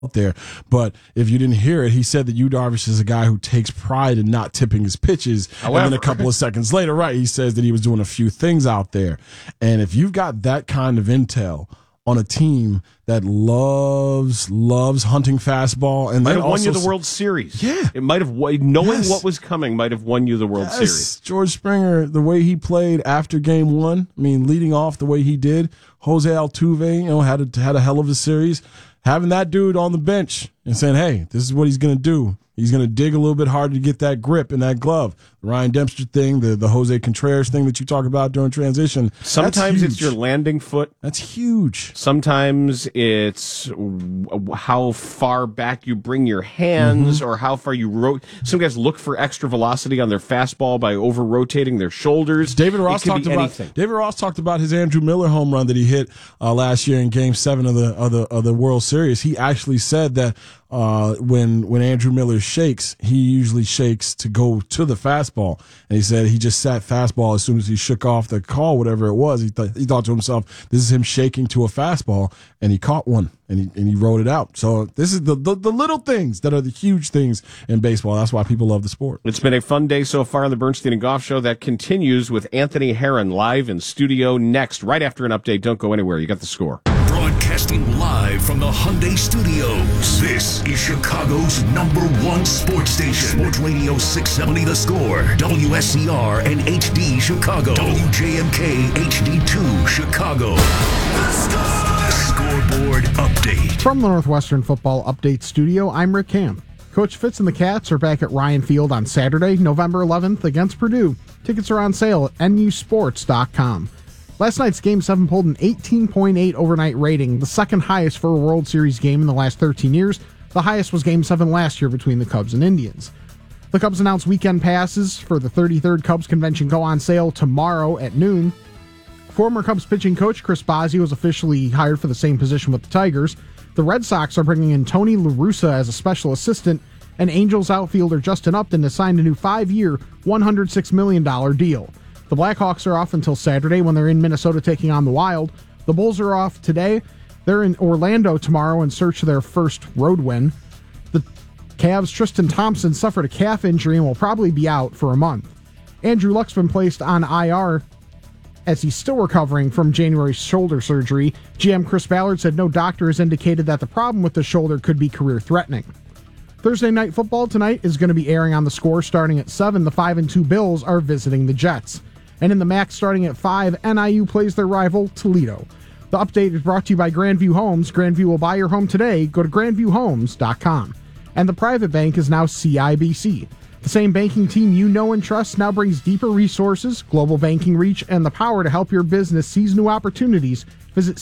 there. But if you didn't hear it, he said that Yu Darvish is a guy who takes pride in not tipping his pitches. However, and then a couple of seconds later, right, he says that he was doing a few things out there. And if you've got that kind of intel on a team that loves hunting fastball, and might have won you the World Series. Yeah, it might have knowing what was coming might have won you the World Series. George Springer, the way he played after Game 1, I mean, leading off the way he did. Jose Altuve, had a hell of a series. Having that dude on the bench and saying, "Hey, this is what he's going to do. He's going to dig a little bit harder to get that grip in that glove." The Ryan Dempster thing, the Jose Contreras thing that you talk about during transition. Sometimes it's your landing foot. That's huge. Sometimes it's how far back you bring your hands or how far you Some guys look for extra velocity on their fastball by over-rotating their shoulders. David Ross talked about his Andrew Miller home run that he hit last year in Game 7 of the World Series. He actually said that when Andrew Miller shakes, he usually shakes to go to the fastball. And he said he just sat fastball as soon as he shook off the call, whatever it was. He thought to himself, this is him shaking to a fastball, and he caught one, and he wrote it out. So this is the little things that are the huge things in baseball. That's why people love the sport. It's been a fun day so far on the Bernstein and Goff Show. That continues with Anthony Herron live in studio next, right after an update. Don't go anywhere. You got the score. Broadcasting live from the Hyundai Studios. This is Chicago's #1 sports station. Sports Radio 670 The Score. WSCR and HD Chicago. WJMK HD2 Chicago. The Scoreboard Update. From the Northwestern Football Update Studio, I'm Rick Camp. Coach Fitz and the Cats are back at Ryan Field on Saturday, November 11th against Purdue. Tickets are on sale at nusports.com. Last night's Game 7 pulled an 18.8 overnight rating, the second highest for a World Series game in the last 13 years. The highest was Game 7 last year between the Cubs and Indians. The Cubs announced weekend passes for the 33rd Cubs Convention go on sale tomorrow at noon. Former Cubs pitching coach Chris Bosio was officially hired for the same position with the Tigers. The Red Sox are bringing in Tony La Russa as a special assistant, and Angels outfielder Justin Upton has signed a new 5-year, $106 million deal. The Blackhawks are off until Saturday when they're in Minnesota taking on the Wild. The Bulls are off today. They're in Orlando tomorrow in search of their first road win. The Cavs' Tristan Thompson suffered a calf injury and will probably be out for a month. Andrew Luck's been placed on IR as he's still recovering from January's shoulder surgery. GM Chris Ballard said no doctor has indicated that the problem with the shoulder could be career-threatening. Thursday Night Football tonight is going to be airing on The Score starting at 7. The 5-2 Bills are visiting the Jets. And in the MAC starting at 5, NIU plays their rival, Toledo. The update is brought to you by Grandview Homes. Grandview will buy your home today. Go to grandviewhomes.com. And the private bank is now CIBC. The same banking team you know and trust now brings deeper resources, global banking reach, and the power to help your business seize new opportunities. Visit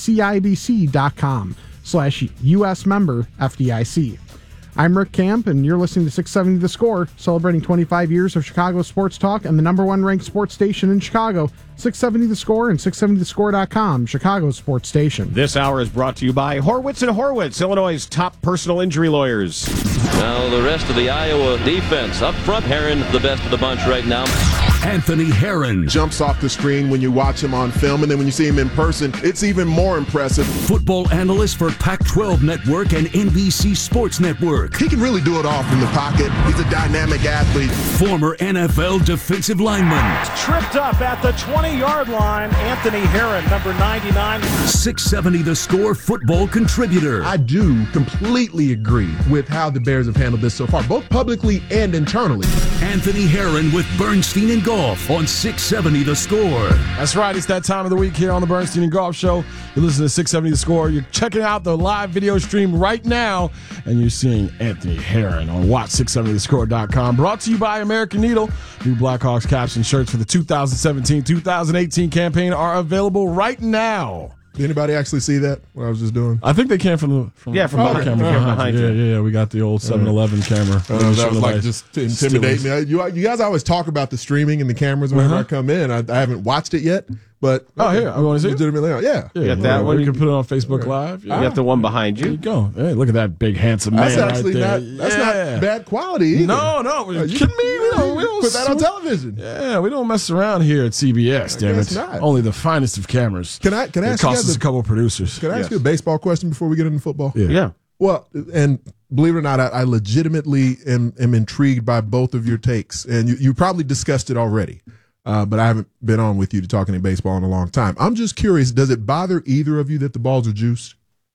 CIBC.com/US member FDIC. I'm Rick Camp, and you're listening to 670 The Score, celebrating 25 years of Chicago sports talk and the #1 ranked sports station in Chicago. 670 The Score and 670thescore.com, Chicago's sports station. This hour is brought to you by Horwitz & Horwitz, Illinois' top personal injury lawyers. Now the rest of the Iowa defense. Up front, Herron, the best of the bunch right now. Anthony Herron jumps off the screen when you watch him on film, and then when you see him in person, it's even more impressive. Football analyst for Pac-12 Network and NBC Sports Network. He can really do it all from the pocket. He's a dynamic athlete. Former NFL defensive lineman. Tripped up at the 20-yard line. Anthony Herron, number 99. 670 The Score football contributor. I do completely agree with how the Bears have handled this so far, both publicly and internally. Anthony Herron with Bernstein and Golf on 670 The Score. That's right. It's that time of the week here on the Bernstein and Golf Show. You're listening to 670 The Score. You're checking out the live video stream right now, and you're seeing Anthony Herron on watch670thescore.com. Brought to you by American Needle. New Blackhawks caps and shirts for the 2017-2018 campaign are available right now. Did anybody actually see that, what I was just doing? I think they came from behind, the camera behind you. Yeah, we got the old 7-Eleven camera. That was like just to intimidate me. You guys always talk about the streaming and the cameras whenever I come in. I haven't watched it yet, but here, I want to see it. Legitimately, you got that one. You can put it on Facebook Live. You got the one behind you. There you go. Hey, look at that big handsome man that's actually right there. That's not bad quality either. No, are you kidding me? We don't put that on television. Yeah, we don't mess around here at CBS. Damn it! Not. Only the finest of cameras. Can I ask it costs us a couple of producers. Can I ask you a baseball question before we get into football? Yeah. Well, and believe it or not, I legitimately am intrigued by both of your takes. And you probably discussed it already, but I haven't been on with you to talk any baseball in a long time. I'm just curious, does it bother either of you that the balls are juiced?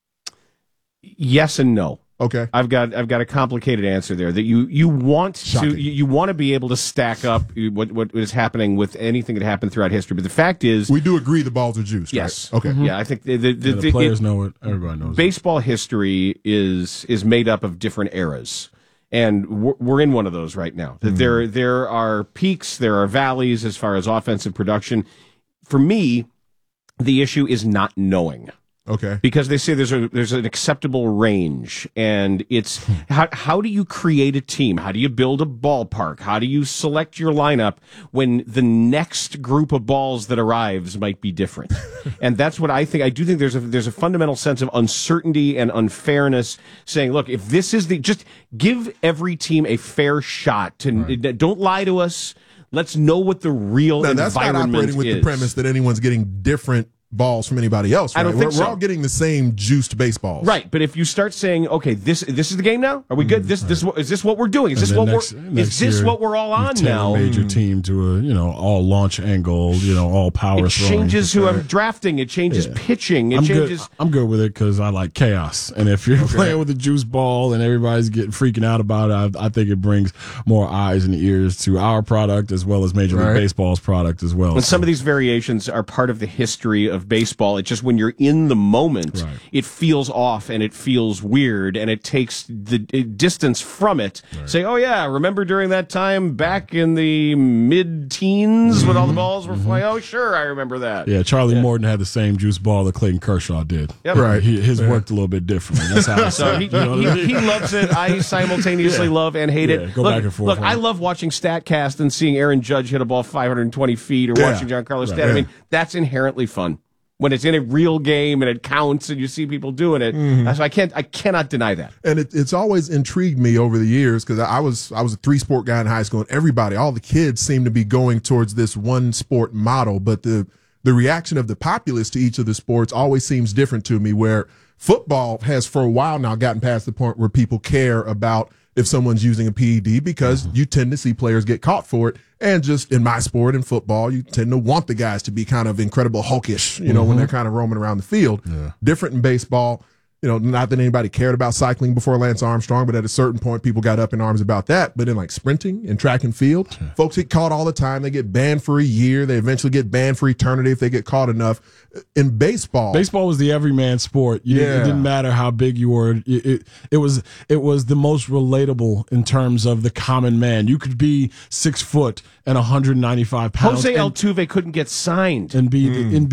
Yes and no. Okay. I've got a complicated answer there. That you want Shocking. you want to be able to stack up what is happening with anything that happened throughout history. But the fact is, we do agree the balls are juiced. Yes. Right? Okay. Mm-hmm. Yeah, I think the players know it. Everybody knows. Baseball history is made up of different eras, and we're in one of those right now. That there are peaks, there are valleys as far as offensive production. For me, the issue is not knowing. Okay. Because they say there's an acceptable range, and it's how do you create a team? How do you build a ballpark? How do you select your lineup when the next group of balls that arrives might be different? And that's what I think. I do think there's a fundamental sense of uncertainty and unfairness. Saying, look, if this is just give every team a fair shot. Don't lie to us. Let's know what the real environment is. That's not operating with the premise that anyone's getting different balls from anybody else, right? I don't think so. We're all getting the same juiced baseballs. Right, but if you start saying, okay, this is the game now? Are we good? Is this what we're doing? Is this what we're all on now? Made your team to a all launch angle, all power. It changes who I'm drafting. It changes pitching. It changes. I'm good with it because I like chaos. And if you're playing with a juice ball and everybody's freaking out about it, I think it brings more eyes and ears to our product as well as Major League Baseball's product as well. And some of these variations are part of the history of baseball. It's just when you're in the moment, it feels off and it feels weird, and it takes the distance from it. Say, oh yeah, remember during that time back in the mid-teens when all the balls were flying? Oh sure, I remember that. Yeah, Charlie Morton had the same juice ball that Clayton Kershaw did. Yep. Right. His worked a little bit differently. That's how. So he loves it. I simultaneously love and hate it. Go back and forth. Look, I love watching StatCast and seeing Aaron Judge hit a ball 520 feet, or watching Giancarlo Stanton. I mean, that's inherently fun. When it's in a real game and it counts and you see people doing it. So I cannot deny that. And it's always intrigued me over the years because I was a 3-sport guy in high school, and all the kids seem to be going towards this one sport model, but the reaction of the populace to each of the sports always seems different to me, where football has for a while now gotten past the point where people care about if someone's using a PED because you tend to see players get caught for it. And just in my sport, in football, you tend to want the guys to be kind of incredible hulkish, when they're kind of roaming around the field. Yeah. Different in baseball. Not that anybody cared about cycling before Lance Armstrong, but at a certain point, people got up in arms about that. But in like sprinting and track and field, folks get caught all the time. They get banned for a year. They eventually get banned for eternity if they get caught enough. In baseball was the everyman sport. It didn't matter how big you were. It was the most relatable in terms of the common man. You could be 6 foot and 195 pounds. Jose Altuve couldn't get signed and be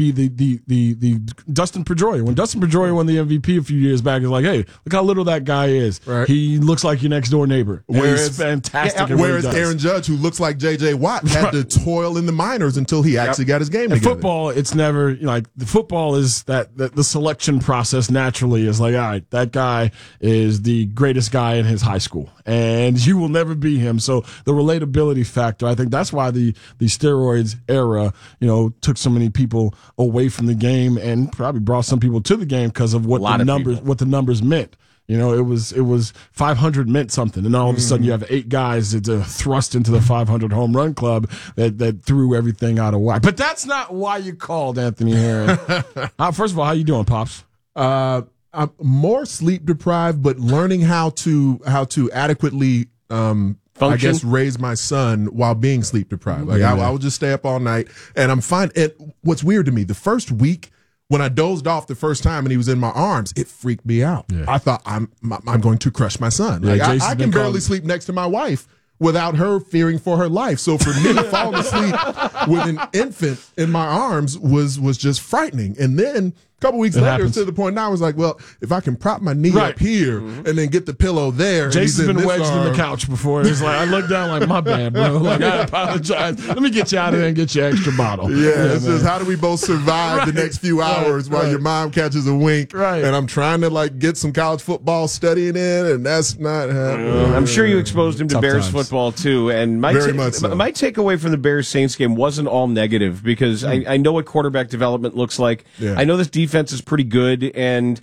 the Dustin Pedroia. When Dustin Pedroia won the MVP a few years back, it's like, hey, look how little that guy is. Right. He looks like your next door neighbor. He's fantastic. Whereas Aaron Judge, who looks like J.J. Watt, had to toil in the minors until he actually got his game together. Football, it's never the football is that the selection process naturally is like, all right, that guy is the greatest guy in his high school, and you will never be him. So the relatability factor, I think that's why the steroids era, took so many people away from the game and probably brought some people to the game because of what the numbers meant. It was 500 meant something, and all of a sudden you have 8 guys that thrust into the 500 home run club that threw everything out of whack. But that's not why you called Anthony Herron. First of all, how you doing, Pops? I'm more sleep deprived, but learning how to adequately I guess raise my son while being sleep deprived. I will just stay up all night, and I'm fine. And what's weird to me, the first week, when I dozed off the first time and he was in my arms, it freaked me out. Yeah. I thought I'm going to crush my son. I can barely sleep next to my wife without her fearing for her life. So for me, falling asleep with an infant in my arms was just frightening. And then a couple weeks later, to the point now, I was like, well, if I can prop my knee up here and then get the pillow there. Jason's been wedged in the couch before. It's like, I look down like, my bad, bro. Like, I apologize. Let me get you out of there and get your extra bottle. Yeah, it's just how do we both survive the next few hours while your mom catches a wink? Right. And I'm trying to get some college football studying in, and that's not happening. I'm sure you exposed him to Bears football too. And my takeaway from the Bears Saints game wasn't all negative because I know what quarterback development looks like. Yeah. I know this defense defense is pretty good, and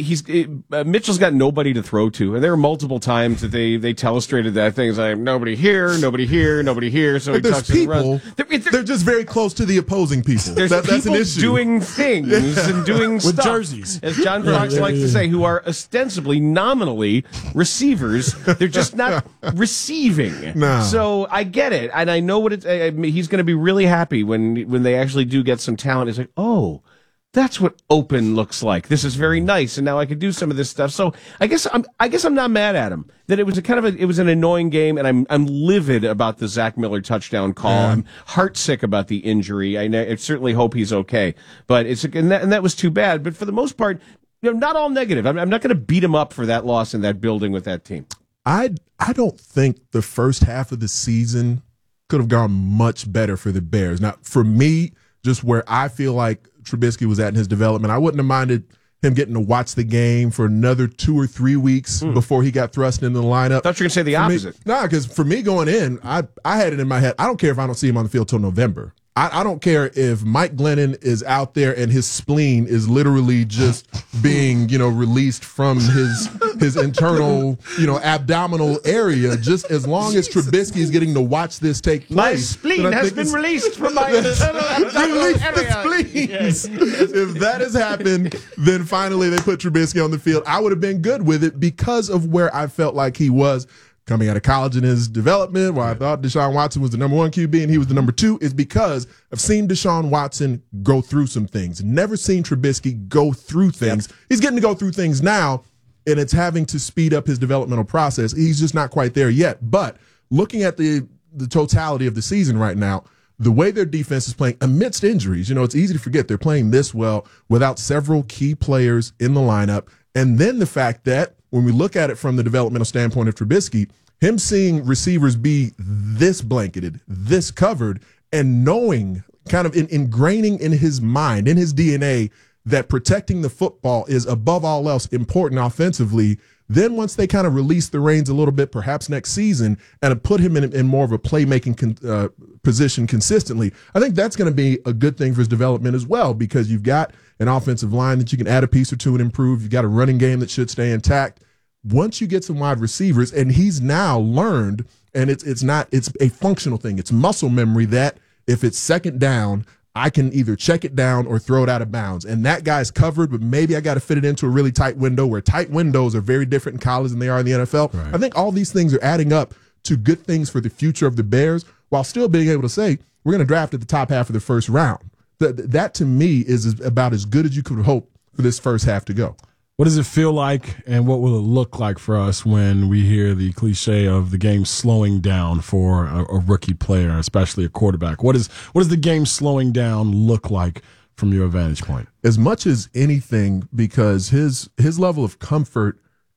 Mitchell's got nobody to throw to. And there are multiple times that they telestrated that thing. It's like, nobody here, nobody here, nobody here. So but he there's tucks and people, runs. they're just very close to the opposing people. There's that's people an issue. doing things and doing with stuff, jerseys, as John Fox likes to say, who are ostensibly, nominally receivers. They're just not receiving. No. So I get it, and I know what it's. He's going to be really happy when they actually do get some talent. It's like, oh, that's what open looks like. This is very nice, and now I can do some of this stuff. So I guess I'm not mad at him. That it was it was an annoying game, and I'm livid about the Zach Miller touchdown call. Yeah. I'm heartsick about the injury. I certainly hope he's okay, but and that was too bad. But for the most part, not all negative. I'm not going to beat him up for that loss in that building with that team. I don't think the first half of the season could have gone much better for the Bears. Now, for me, just where I feel like Trubisky was at in his development, I wouldn't have minded him getting to watch the game for another 2 or 3 weeks before he got thrust into the lineup. I thought you were going to say the opposite. Because for me going in, I had it in my head, I don't care if I don't see him on the field till November. I don't care if Mike Glennon is out there and his spleen is literally just being, released from his internal, abdominal area, just as long as Trubisky is getting to watch this take place. My spleen has been released from my internal abdominal area. If that has happened, then finally they put Trubisky on the field. I would have been good with it because of where I felt like he was coming out of college in his development, where I thought Deshaun Watson was the number 1 QB and he was the number 2, is because I've seen Deshaun Watson go through some things. Never seen Trubisky go through things. Yep. He's getting to go through things now, and it's having to speed up his developmental process. He's just not quite there yet. But looking at the totality of the season right now, the way their defense is playing amidst injuries, it's easy to forget they're playing this well without several key players in the lineup. And then the fact that when we look at it from the developmental standpoint of Trubisky, him seeing receivers be this blanketed, this covered, and knowing, kind of ingraining in his mind, in his DNA, that protecting the football is above all else important offensively. Then once they kind of release the reins a little bit, perhaps next season, and put him in more of a playmaking position consistently, I think that's going to be a good thing for his development as well, because you've got an offensive line that you can add a piece or two and improve. You've got a running game that should stay intact. Once you get some wide receivers, and he's now learned, and it's a functional thing. It's muscle memory that if it's second down, I can either check it down or throw it out of bounds. And that guy's covered, but maybe I got to fit it into a really tight window, where tight windows are very different in college than they are in the NFL. Right. I think all these things are adding up to good things for the future of the Bears, while still being able to say, we're going to draft at the top half of the first round. That to me is about as good as you could hope for this first half to go. What does it feel like, and what will it look like for us when we hear the cliche of the game slowing down for a rookie player, especially a quarterback? What does the game slowing down look like from your vantage point? As much as anything, because his level of comfort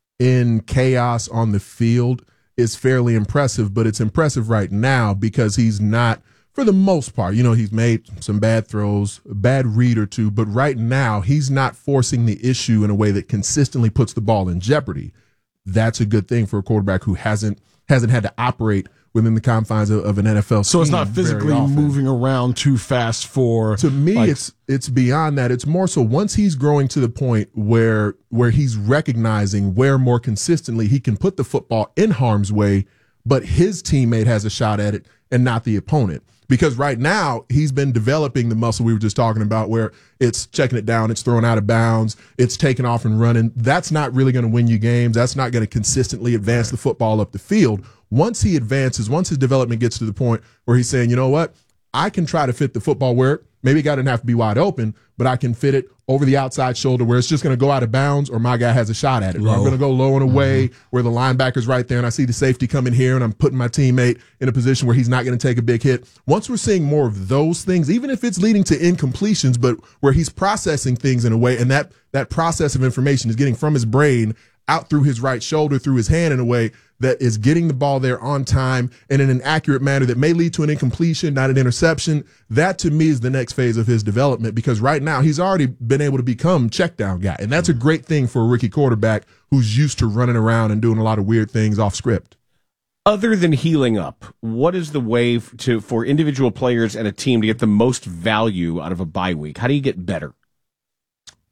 in chaos on the field is fairly impressive, but it's impressive right now because he's not, for the most part, he's made some bad throws, a bad read or two, but right now he's not forcing the issue in a way that consistently puts the ball in jeopardy. That's a good thing for a quarterback who hasn't had to operate within the confines of an NFL scheme. So it's not physically moving around too fast for. To me, it's beyond that. It's more so once he's growing to the point where he's recognizing where more consistently he can put the football in harm's way, but his teammate has a shot at it and not the opponent. Because right now, he's been developing the muscle we were just talking about, where it's checking it down, it's throwing out of bounds, it's taking off and running. That's not really going to win you games. That's not going to consistently advance the football up the field. Once he advances, once his development gets to the point where he's saying, you know what, I can try to fit the football where maybe it doesn't have to be wide open, but I can fit it over the outside shoulder where it's just going to go out of bounds, or my guy has a shot at it. Or I'm going to go low and away where the linebacker's right there and I see the safety coming here and I'm putting my teammate in a position where he's not going to take a big hit. Once we're seeing more of those things, even if it's leading to incompletions, but where he's processing things in a way, and that process of information is getting from his brain out through his right shoulder, through his hand in a way that is getting the ball there on time and in an accurate manner that may lead to an incompletion, not an interception. That to me is the next phase of his development, because right now he's already been able to become check down guy. And that's a great thing for a rookie quarterback who's used to running around and doing a lot of weird things off script. Other than healing up, what is the way for individual players and a team to get the most value out of a bye week? How do you get better?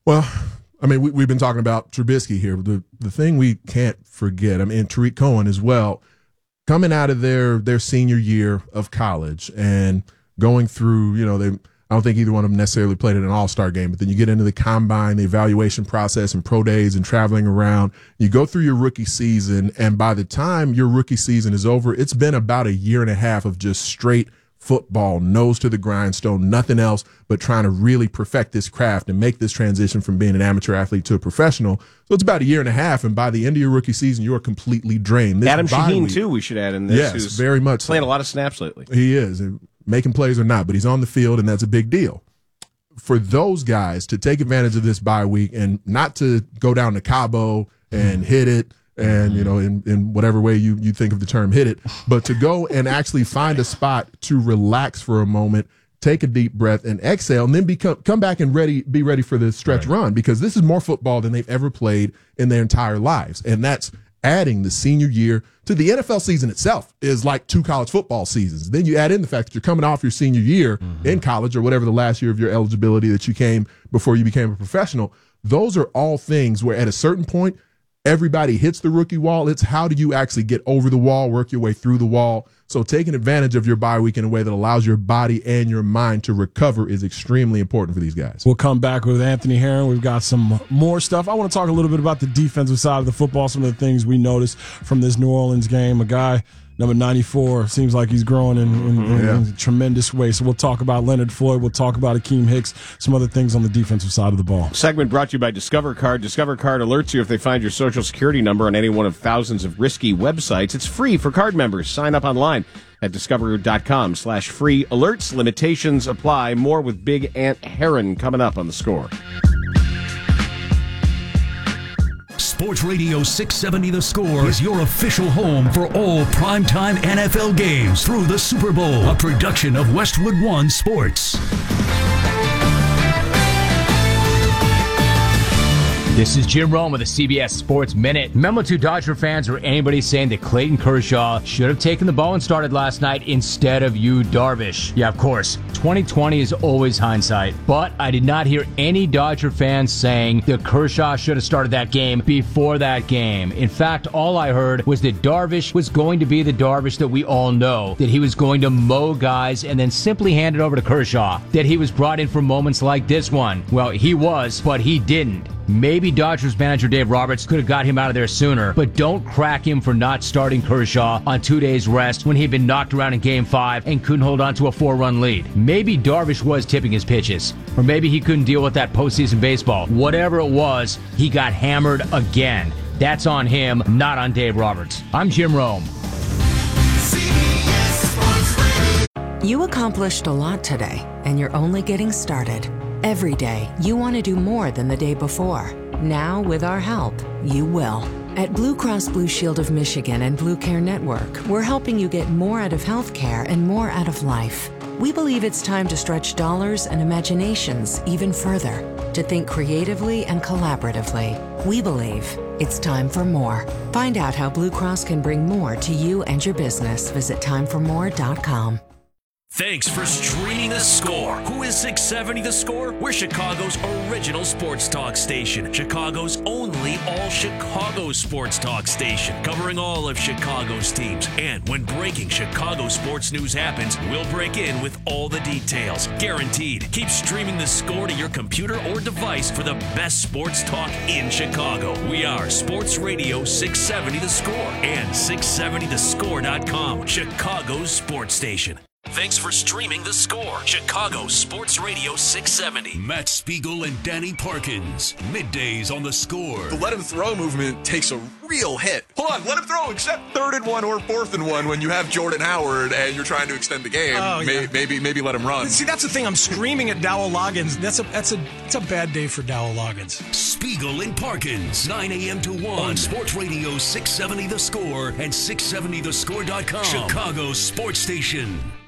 Well, I mean, we've been talking about Trubisky here. The thing we can't forget, I mean, Tariq Cohen as well, coming out of their senior year of college and going through, I don't think either one of them necessarily played in an all-star game, but then you get into the combine, the evaluation process, and pro days and traveling around. You go through your rookie season, and by the time your rookie season is over, it's been about a year and a half of just straight football, nose to the grindstone, nothing else but trying to really perfect this craft and make this transition from being an amateur athlete to a professional. So it's about a year and a half, and by the end of your rookie season, you are completely drained. Adam Shaheen, too, we should add in this. Yes, very much playing a lot of snaps lately. He is. Making plays or not, but he's on the field, and that's a big deal. For those guys to take advantage of this bye week and not to go down to Cabo and hit it, and in whatever way you think of the term hit it, but to go and actually find a spot to relax for a moment, take a deep breath and exhale, and then come back and be ready for the stretch run, because this is more football than they've ever played in their entire lives. And that's adding the senior year to the NFL season itself is like 2 college football seasons. Then you add in the fact that you're coming off your senior year in college or whatever the last year of your eligibility that you came before you became a professional. Those are all things where at a certain point, everybody hits the rookie wall. It's how do you actually get over the wall, work your way through the wall. So taking advantage of your bye week in a way that allows your body and your mind to recover is extremely important for these guys. We'll come back with Anthony Herron. We've got some more stuff. I want to talk a little bit about the defensive side of the football, some of the things we noticed from this New Orleans game. A guy, number 94, seems like he's growing in a tremendous way. So we'll talk about Leonard Floyd. We'll talk about Akeem Hicks, some other things on the defensive side of the ball. Segment brought to you by Discover Card. Discover Card alerts you if they find your social security number on any one of thousands of risky websites. It's free for card members. Sign up online at discover.com/free alerts. Limitations apply. More with Big Ant Herron coming up on The Score. Sports Radio 670 The Score is your official home for all primetime NFL games through the Super Bowl, a production of Westwood One Sports. This is Jim Rome with the CBS Sports Minute. Memo to Dodger fans or anybody saying that Clayton Kershaw should have taken the ball and started last night instead of Yu Darvish. Yeah, of course, 2020 is always hindsight, but I did not hear any Dodger fans saying that Kershaw should have started that game before that game. In fact, all I heard was that Darvish was going to be the Darvish that we all know, that he was going to mow guys and then simply hand it over to Kershaw, that he was brought in for moments like this one. Well, he was, but he didn't. Maybe Dodgers manager Dave Roberts could have got him out of there sooner, but don't crack him for not starting Kershaw on 2 days rest when he'd been knocked around in Game 5 and couldn't hold on to a 4-run lead. Maybe Darvish was tipping his pitches, or maybe he couldn't deal with that postseason baseball. Whatever it was, he got hammered again. That's on him, not on Dave Roberts. I'm Jim Rome. You accomplished a lot today, and you're only getting started. Every day, you want to do more than the day before. Now, with our help, you will. At Blue Cross Blue Shield of Michigan and Blue Care Network, we're helping you get more out of healthcare and more out of life. We believe it's time to stretch dollars and imaginations even further, to think creatively and collaboratively. We believe it's time for more. Find out how Blue Cross can bring more to you and your business. Visit timeformore.com. Thanks for streaming The Score. Who is 670 The Score? We're Chicago's original sports talk station. Chicago's only all-Chicago sports talk station. Covering all of Chicago's teams. And when breaking Chicago sports news happens, we'll break in with all the details. Guaranteed. Keep streaming The Score to your computer or device for the best sports talk in Chicago. We are Sports Radio 670 The Score and 670thescore.com. Chicago's sports station. Thanks for streaming The Score. Chicago Sports Radio 670. Matt Spiegel and Danny Parkins. Middays on The Score. The let him throw movement takes a real hit. Hold on, let him throw except 3rd and 1 or 4th and 1 when you have Jordan Howard and you're trying to extend the game. Oh, yeah. Maybe let him run. See, that's the thing. I'm screaming at Dowell Loggins. It's a bad day for Dowell Loggins. Spiegel and Parkins, 9 a.m. to 1 on Sports Radio 670 The Score and 670thescore.com. Chicago Sports Station.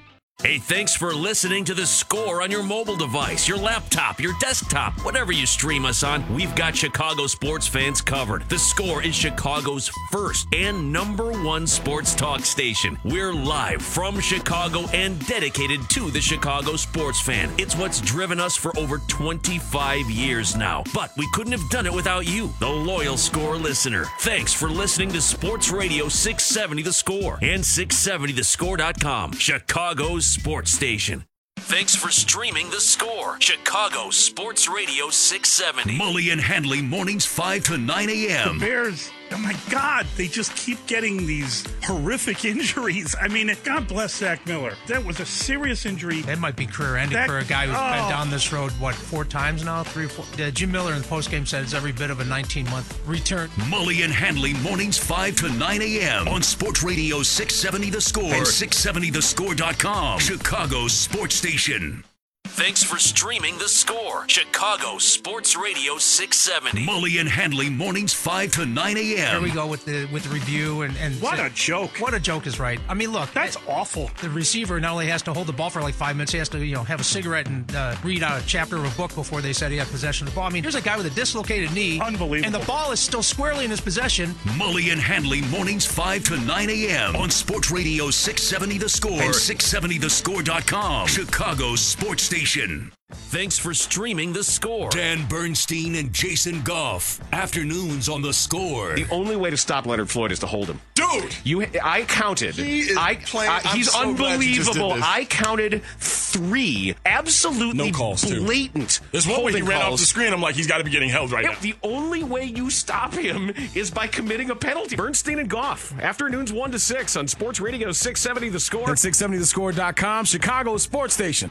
Hey, thanks for listening to The Score on your mobile device, your laptop, your desktop, whatever you stream us on. We've got Chicago sports fans covered. The Score is Chicago's first and number one sports talk station. We're live from Chicago and dedicated to the Chicago sports fan. It's what's driven us for over 25 years now. But we couldn't have done it without you, the loyal Score listener. Thanks for listening to Sports Radio 670 The Score and 670thescore.com, Chicago's sports station. Thanks for streaming The Score, Chicago Sports Radio 670. Mully and Handley mornings 5 to 9 a.m. The Bears, oh my God, they just keep getting these horrific injuries. I mean, God bless Zach Miller. That was a serious injury. That might be career-ending for a guy who's been down this road, 4 times now? 3 or 4? Jim Miller in the postgame said it's every bit of a 19-month return. Mully and Handley mornings 5 to 9 a.m. on Sports Radio 670 The Score and 670thescore.com, Chicago's sports station. Thanks for streaming The Score, Chicago Sports Radio 670. Mully and Handley mornings 5 to 9 a.m. Here we go with the review and what a joke! What a joke is right. I mean, look, that's awful. The receiver not only has to hold the ball for like 5 minutes, he has to have a cigarette and read out a chapter of a book before they said he had possession of the ball. I mean, here's a guy with a dislocated knee, unbelievable, and the ball is still squarely in his possession. Mully and Handley mornings 5 to 9 a.m. on Sports Radio 670 The Score and 670thescore.com, Chicago's sports station. Thanks for streaming The Score. Dan Bernstein and Jason Goff. Afternoons on The Score. The only way to stop Leonard Floyd is to hold him. Dude! I counted. He is playing. He's so unbelievable. I counted 3 absolutely blatant. There's one way he ran off the screen. I'm like, he's got to be getting held right now. The only way you stop him is by committing a penalty. Bernstein and Goff. Afternoons 1 to 6 on Sports Radio 670 The Score. And 670thescore.com, Chicago sports station.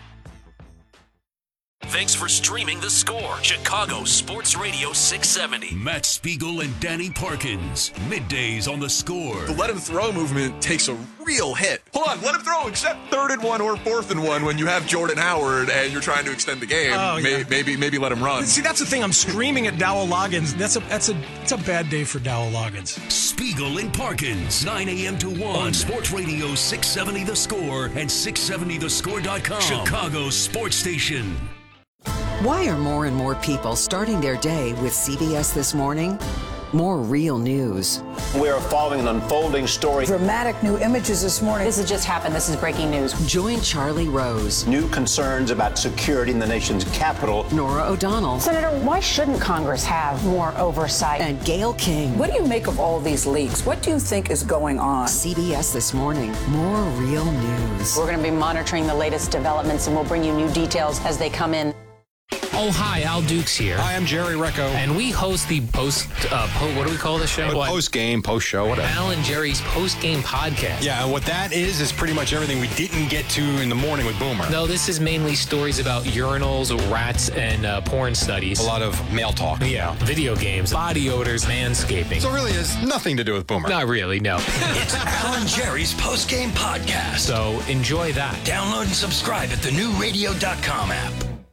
Thanks for streaming The Score, Chicago Sports Radio 670. Matt Spiegel and Danny Parkins. Middays on The Score. The let him throw movement takes a real hit. Hold on, let him throw except 3rd and 1 or 4th and 1 when you have Jordan Howard and you're trying to extend the game. Oh, yeah. Maybe let him run. See, that's the thing. I'm screaming at Dowell Loggins. It's a bad day for Dowell Loggins. Spiegel and Parkins, 9 a.m. to 1 on Sports Radio 670 The Score and 670thescore.com, Chicago's sports station. Why are more and more people starting their day with CBS This Morning? More real news. We're following an unfolding story. Dramatic new images this morning. This has just happened. This is breaking news. Join Charlie Rose. New concerns about security in the nation's capital. Nora O'Donnell. Senator, why shouldn't Congress have more oversight? And Gayle King. What do you make of all these leaks? What do you think is going on? CBS This Morning. More real news. We're going to be monitoring the latest developments, and we'll bring you new details as they come in. Oh, hi, Al Dukes here. Hi, I'm Jerry Recco. And we host the what do we call the show? Post-game, post-show, whatever. Al and Jerry's post-game podcast. Yeah, and what that is pretty much everything we didn't get to in the morning with Boomer. No, this is mainly stories about urinals, rats, and porn studies. A lot of male talk. Yeah, video games, body odors, manscaping. So it really has nothing to do with Boomer. Not really, no. It's Al and Jerry's post-game podcast. So enjoy that. Download and subscribe at the newradio.com app.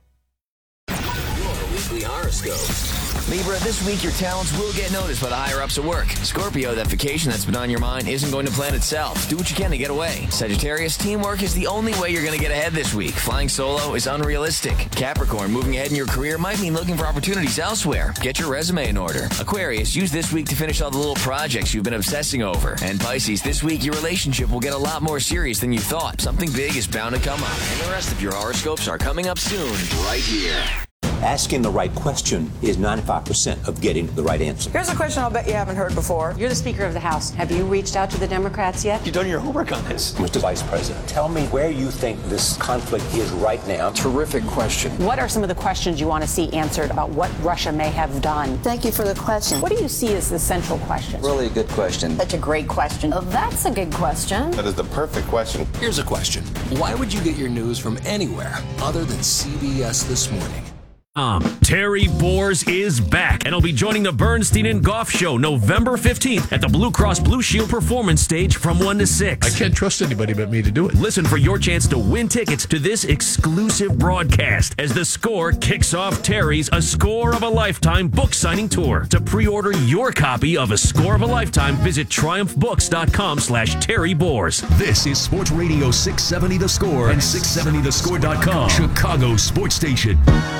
The horoscope. Libra, this week your talents will get noticed by the higher-ups at work. Scorpio, that vacation that's been on your mind isn't going to plan itself. Do what you can to get away. Sagittarius, teamwork is the only way you're going to get ahead this week. Flying solo is unrealistic. Capricorn, moving ahead in your career might mean looking for opportunities elsewhere. Get your resume in order. Aquarius, use this week to finish all the little projects you've been obsessing over. And Pisces, this week your relationship will get a lot more serious than you thought. Something big is bound to come up. And the rest of your horoscopes are coming up soon, right here. Asking the right question is 95% of getting the right answer. Here's a question I'll bet you haven't heard before. You're the Speaker of the House. Have you reached out to the Democrats yet? You've done your homework on this. Mr. Vice President, tell me where you think this conflict is right now. Terrific question. What are some of the questions you want to see answered about what Russia may have done? Thank you for the question. What do you see as the central question? Really a good question. Such a great question. That's a good question. That is the perfect question. Here's a question. Why would you get your news from anywhere other than CBS This Morning? Terry Boers is back and will be joining the Bernstein and Goff Show November 15th at the Blue Cross Blue Shield Performance Stage from 1 to 6. I can't trust anybody but me to do it. Listen for your chance to win tickets to this exclusive broadcast as The Score kicks off Terry's A Score of a Lifetime book signing tour. To pre-order your copy of A Score of a Lifetime, visit triumphbooks.com/Terry Boers. This is Sports Radio 670 The Score and 670thescore.com. Chicago's sports station.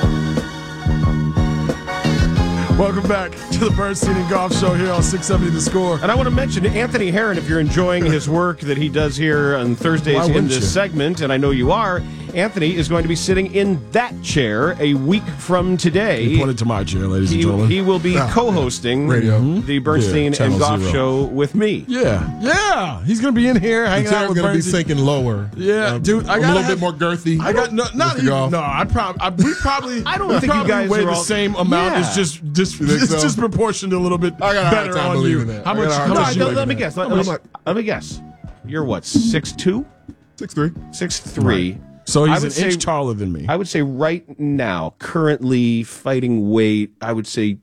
Welcome back to the Bernstein and Goff Show here on 670 The Score. And I want to mention Anthony Herron, if you're enjoying his work that he does here on Thursdays in this segment, and I know you are, Anthony is going to be sitting in that chair a week from today. He pointed to my chair, ladies and gentlemen. He will be co-hosting the Bernstein and Goff Show with me. Yeah. He's going to be in here hanging out with going to be Bernstein. sinking lower. Yeah, dude. I got a little bit more girthy. I got not even. No, I probably. I don't think you guys weigh are the same amount. It's just disproportionate a little bit better on you. How much? Let me guess. Let me guess. You're what? 6'2"? 6'3". 6'3". Right. So he's an inch taller than me. I would say right now, currently fighting weight, I would say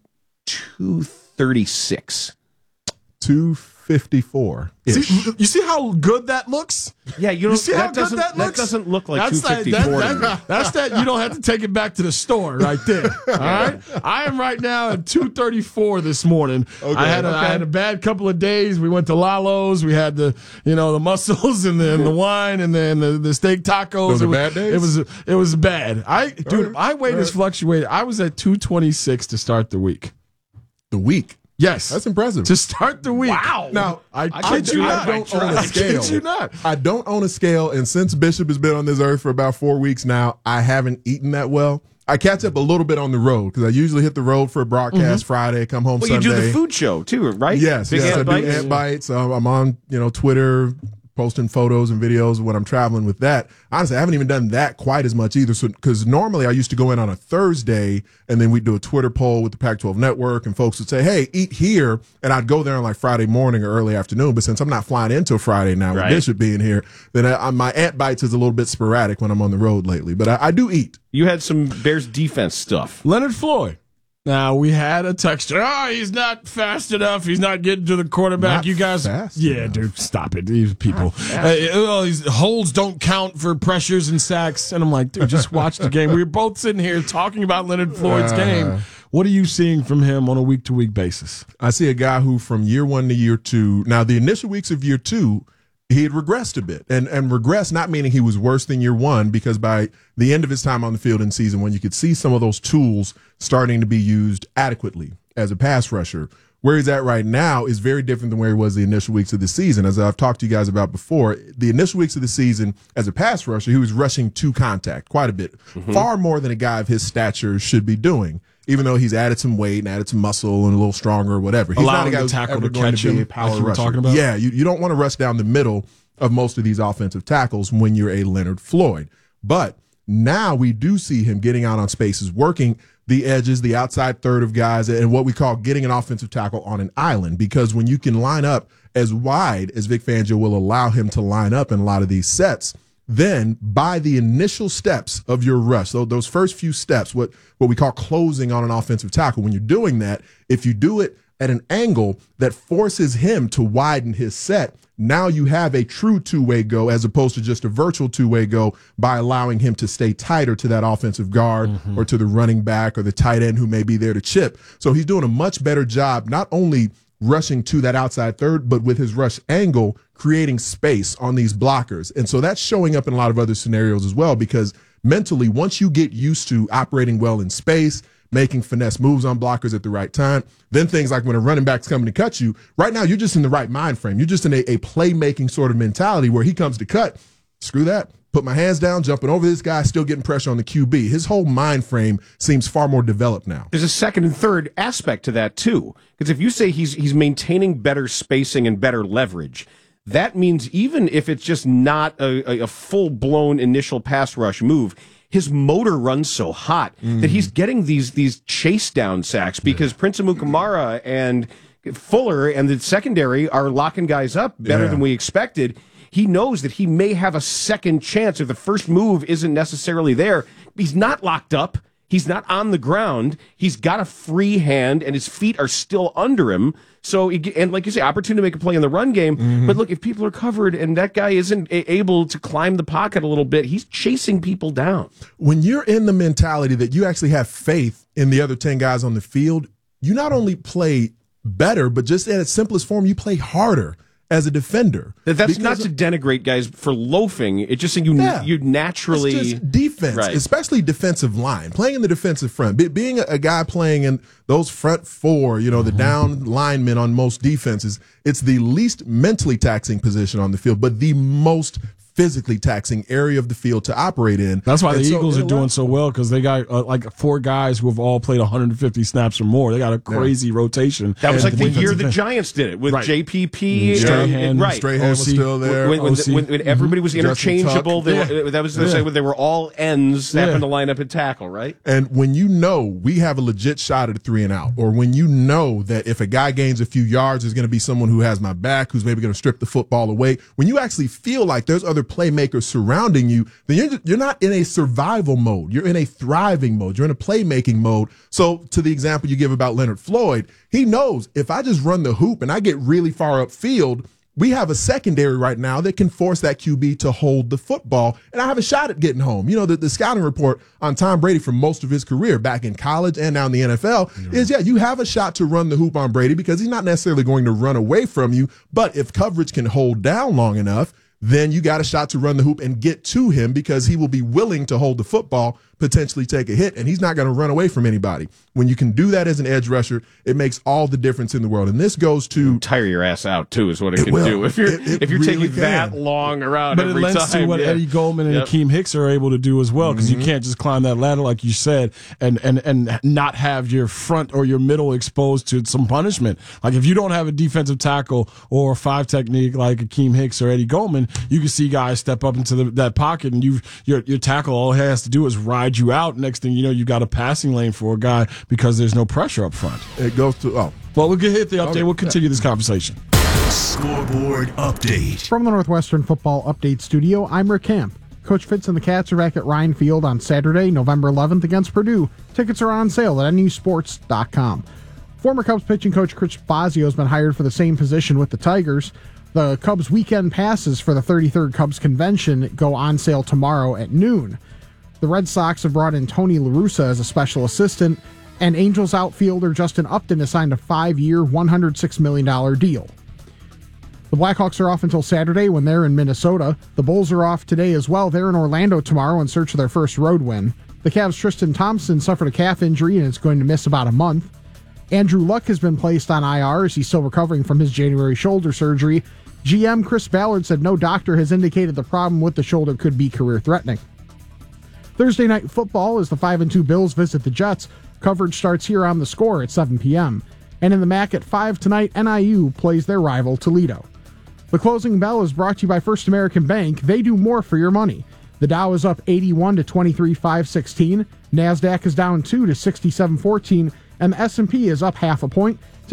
236. 254. See, you see how good that looks? Yeah, you see how good that looks? That doesn't look like 254. That's that. You don't have to take it back to the store right there. All right, I am right now at 234 this morning. Okay, I had a bad couple of days. We went to Lalo's. We had the mussels and the wine and then the steak tacos. Those are bad days? It was bad. My weight has fluctuated. I was at 226 to start the week. The week. Yes. That's impressive. To start the week. Wow. Now, I kid you not. I don't own a scale. I kid you not. I don't own a scale, and since Bishop has been on this earth for about 4 weeks now, I haven't eaten that well. I catch up a little bit on the road because I usually hit the road for a broadcast Friday, come home Sunday. Well, you do the food show too, right? Yes. I do Ant Bites. I'm on Twitter, posting photos and videos of when I'm traveling with that. Honestly, I haven't even done that quite as much either. So, because normally I used to go in on a Thursday and then we'd do a Twitter poll with the Pac-12 Network and folks would say, hey, eat here. And I'd go there on like Friday morning or early afternoon. But since I'm not flying in till Friday now with Bishop being here, then my Ant Bites is a little bit sporadic when I'm on the road lately. But I do eat. You had some Bears defense stuff. Leonard Floyd. Now, we had a texture. He's not fast enough. He's not getting to the quarterback. Not you guys, fast enough. Dude, stop it. These people. These holds don't count for pressures and sacks. And I'm like, dude, just watch the game. We were both sitting here talking about Leonard Floyd's game. What are you seeing from him on a week-to-week basis? I see a guy who from year one to year two, now the initial weeks of year two, he had regressed a bit, and regressed not meaning he was worse than year one, because by the end of his time on the field in season one, you could see some of those tools starting to be used adequately as a pass rusher. Where he's at right now is very different than where he was the initial weeks of the season. As I've talked to you guys about before, the initial weeks of the season as a pass rusher, he was rushing to contact quite a bit, far more than a guy of his stature should be doing. Even though he's added some weight and added some muscle and a little stronger or whatever. He's allowing not a guy the tackle who's ever to going catch to be him, a power like you were rusher. talking about? Yeah, you don't want to rush down the middle of most of these offensive tackles when you're a Leonard Floyd. But now we do see him getting out on spaces, working the edges, the outside third of guys, and what we call getting an offensive tackle on an island. Because when you can line up as wide as Vic Fangio will allow him to line up in a lot of these sets, then by the initial steps of your rush, so those first few steps, what we call closing on an offensive tackle, when you're doing that, if you do it at an angle that forces him to widen his set, now you have a true two-way go as opposed to just a virtual two-way go by allowing him to stay tighter to that offensive guard or to the running back or the tight end who may be there to chip. So he's doing a much better job, not only rushing to that outside third, but with his rush angle, creating space on these blockers. And so that's showing up in a lot of other scenarios as well, because mentally, once you get used to operating well in space, making finesse moves on blockers at the right time, then things like when a running back's coming to cut you, right now you're just in the right mind frame. You're just in a playmaking sort of mentality where he comes to cut, screw that. Put my hands down, jumping over this guy, still getting pressure on the QB. His whole mind frame seems far more developed now. There's a second and third aspect to that, too. Because if you say he's maintaining better spacing and better leverage, that means even if it's just not a full-blown initial pass rush move, his motor runs so hot that he's getting these chase down sacks because Prince Amukamara and Fuller and the secondary are locking guys up better than we expected. He knows that he may have a second chance if the first move isn't necessarily there. He's not locked up. He's not on the ground. He's got a free hand, and his feet are still under him. So, and like you say, opportunity to make a play in the run game. But look, if people are covered and that guy isn't able to climb the pocket a little bit, he's chasing people down. When you're in the mentality that you actually have faith in the other 10 guys on the field, you not only play better, but just in its simplest form, you play harder as a defender. That's not to denigrate guys for loafing. It's just you naturally... It's just defense, right. Especially defensive line, playing in the defensive front. Being a guy playing in those front four, the down linemen on most defenses, it's the least mentally taxing position on the field, but the most physically taxing area of the field to operate in. That's why the Eagles are doing so well, because they got like 4 guys who have all played 150 snaps or more. They got a crazy rotation. That was like the year the Giants did it with JPP. Strahan. Right. Strahan was still there. When everybody was interchangeable, they were all ends that happened to line up and tackle, right? And when we have a legit shot at a 3 and out, or when that if a guy gains a few yards, there's going to be someone who has my back, who's maybe going to strip the football away. When you actually feel like there's other playmakers surrounding you, then you're not in a survival mode. You're in a thriving mode. You're in a playmaking mode. So to the example you give about Leonard Floyd, he knows if I just run the hoop and I get really far upfield, we have a secondary right now that can force that QB to hold the football, and I have a shot at getting home. The scouting report on Tom Brady for most of his career back in college and now in the NFL is, you have a shot to run the hoop on Brady because he's not necessarily going to run away from you, but if coverage can hold down long enough, then you got a shot to run the hoop and get to him because he will be willing to hold the football, potentially take a hit, and he's not going to run away from anybody. When you can do that as an edge rusher, it makes all the difference in the world. And this goes to tire your ass out too, is what it can do. If you're really taking that long around, but every it lends time, to what Eddie Goldman and Akeem Hicks are able to do as well, because you can't just climb that ladder like you said and not have your front or your middle exposed to some punishment. Like if you don't have a defensive tackle or a 5 technique like Akeem Hicks or Eddie Goldman, you can see guys step up into that pocket, and your tackle all he has to do is ride you out. Next thing you know, you got a passing lane for a guy because there's no pressure up front. It goes to well, we'll hit the update. Okay. We'll continue this conversation. Scoreboard update from the Northwestern Football Update Studio. I'm Rick Camp. Coach Fitz and the Cats are back at Ryan Field on Saturday, November 11th against Purdue. Tickets are on sale at nusports.com. Former Cubs pitching coach Chris Bosio has been hired for the same position with the Tigers. The Cubs weekend passes for the 33rd Cubs convention go on sale tomorrow at noon. The Red Sox have brought in Tony La Russa as a special assistant, and Angels outfielder Justin Upton has signed a 5-year, $106 million deal. The Blackhawks are off until Saturday when they're in Minnesota. The Bulls are off today as well. They're in Orlando tomorrow in search of their first road win. The Cavs' Tristan Thompson suffered a calf injury and is going to miss about a month. Andrew Luck has been placed on IR as he's still recovering from his January shoulder surgery. GM Chris Ballard said no doctor has indicated the problem with the shoulder could be career-threatening. Thursday Night Football as the 5-2 Bills visit the Jets. Coverage starts here on The Score at 7 p.m. And in the MAC at 5 tonight, NIU plays their rival Toledo. The closing bell is brought to you by First American Bank. They do more for your money. The Dow is up 81 to 23,516. NASDAQ is down 2 to 6714. And the S&P is up half a point to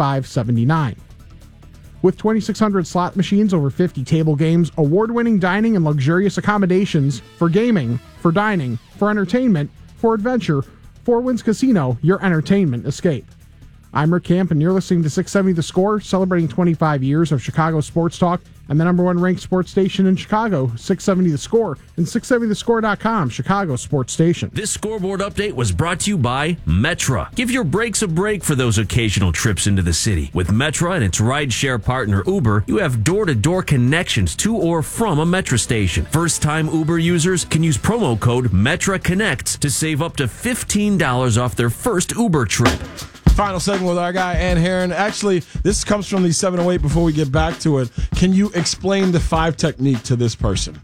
2579. With 2,600 slot machines, over 50 table games, award-winning dining and luxurious accommodations for gaming, for dining, for entertainment, for adventure, Four Winds Casino, your entertainment escape. I'm Rick Camp, and you're listening to 670 The Score, celebrating 25 years of Chicago sports talk and the number 1 ranked sports station in Chicago, 670 The Score, and 670thescore.com, Chicago sports station. This scoreboard update was brought to you by Metra. Give your brakes a break for those occasional trips into the city. With Metra and its rideshare partner Uber, you have door-to-door connections to or from a Metra station. First-time Uber users can use promo code METRAConnects to save up to $15 off their first Uber trip. Final segment with our guy, Ann Herron. Actually, this comes from the 708 before we get back to it. Can you explain the 5 technique to this person?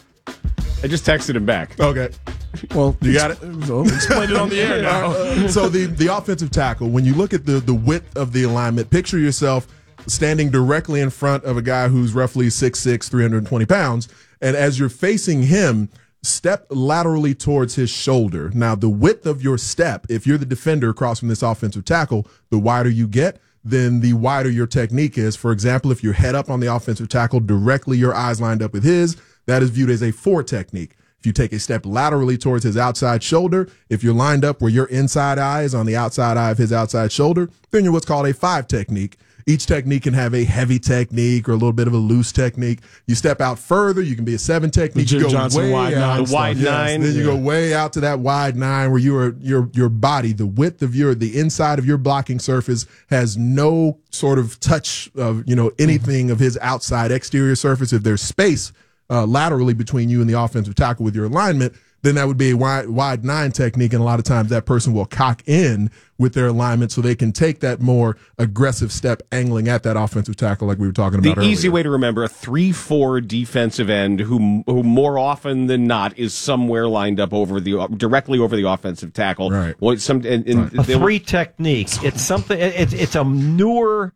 I just texted him back. Okay. Well, you got it? Explain it on the air now. So the offensive tackle, when you look at the width of the alignment, picture yourself standing directly in front of a guy who's roughly 6'6", 320 pounds, and as you're facing him, step laterally towards his shoulder. Now, the width of your step, if you're the defender across from this offensive tackle, the wider you get, then the wider your technique is. For example, if you're head up on the offensive tackle, directly your eyes lined up with his, that is viewed as a 4 technique. If If you take a step laterally towards his outside shoulder, if you're lined up where your inside eye is on the outside eye of his outside shoulder, then you're what's called a 5 technique. Each technique can have a heavy technique or a little bit of a loose technique. You step out further, you can be a 7 technique. Jim you go Johnson way wide out. nine. The wide nine. Then you go way out to that wide 9 where your body, the width of the inside of your blocking surface has no sort of touch of, anything of his outside exterior surface. If there's space laterally between you and the offensive tackle with your alignment, then that would be a wide 9 technique, and a lot of times that person will cock in with their alignment so they can take that more aggressive step angling at that offensive tackle like we were talking about earlier. The easy way to remember, a 3-4 defensive end who more often than not is somewhere lined up directly over the offensive tackle. Right. A 3 technique. It's something. It's a newer.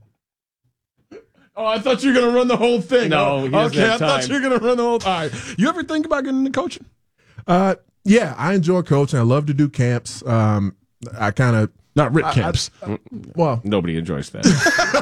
Oh, I thought you were going to run the whole thing. No, he doesn't have I thought time. you were going to run the whole thing. All right. You ever think about getting into coaching? Yeah, I enjoy coaching. I love to do camps. I kind of not Rick camps. Well, nobody enjoys that.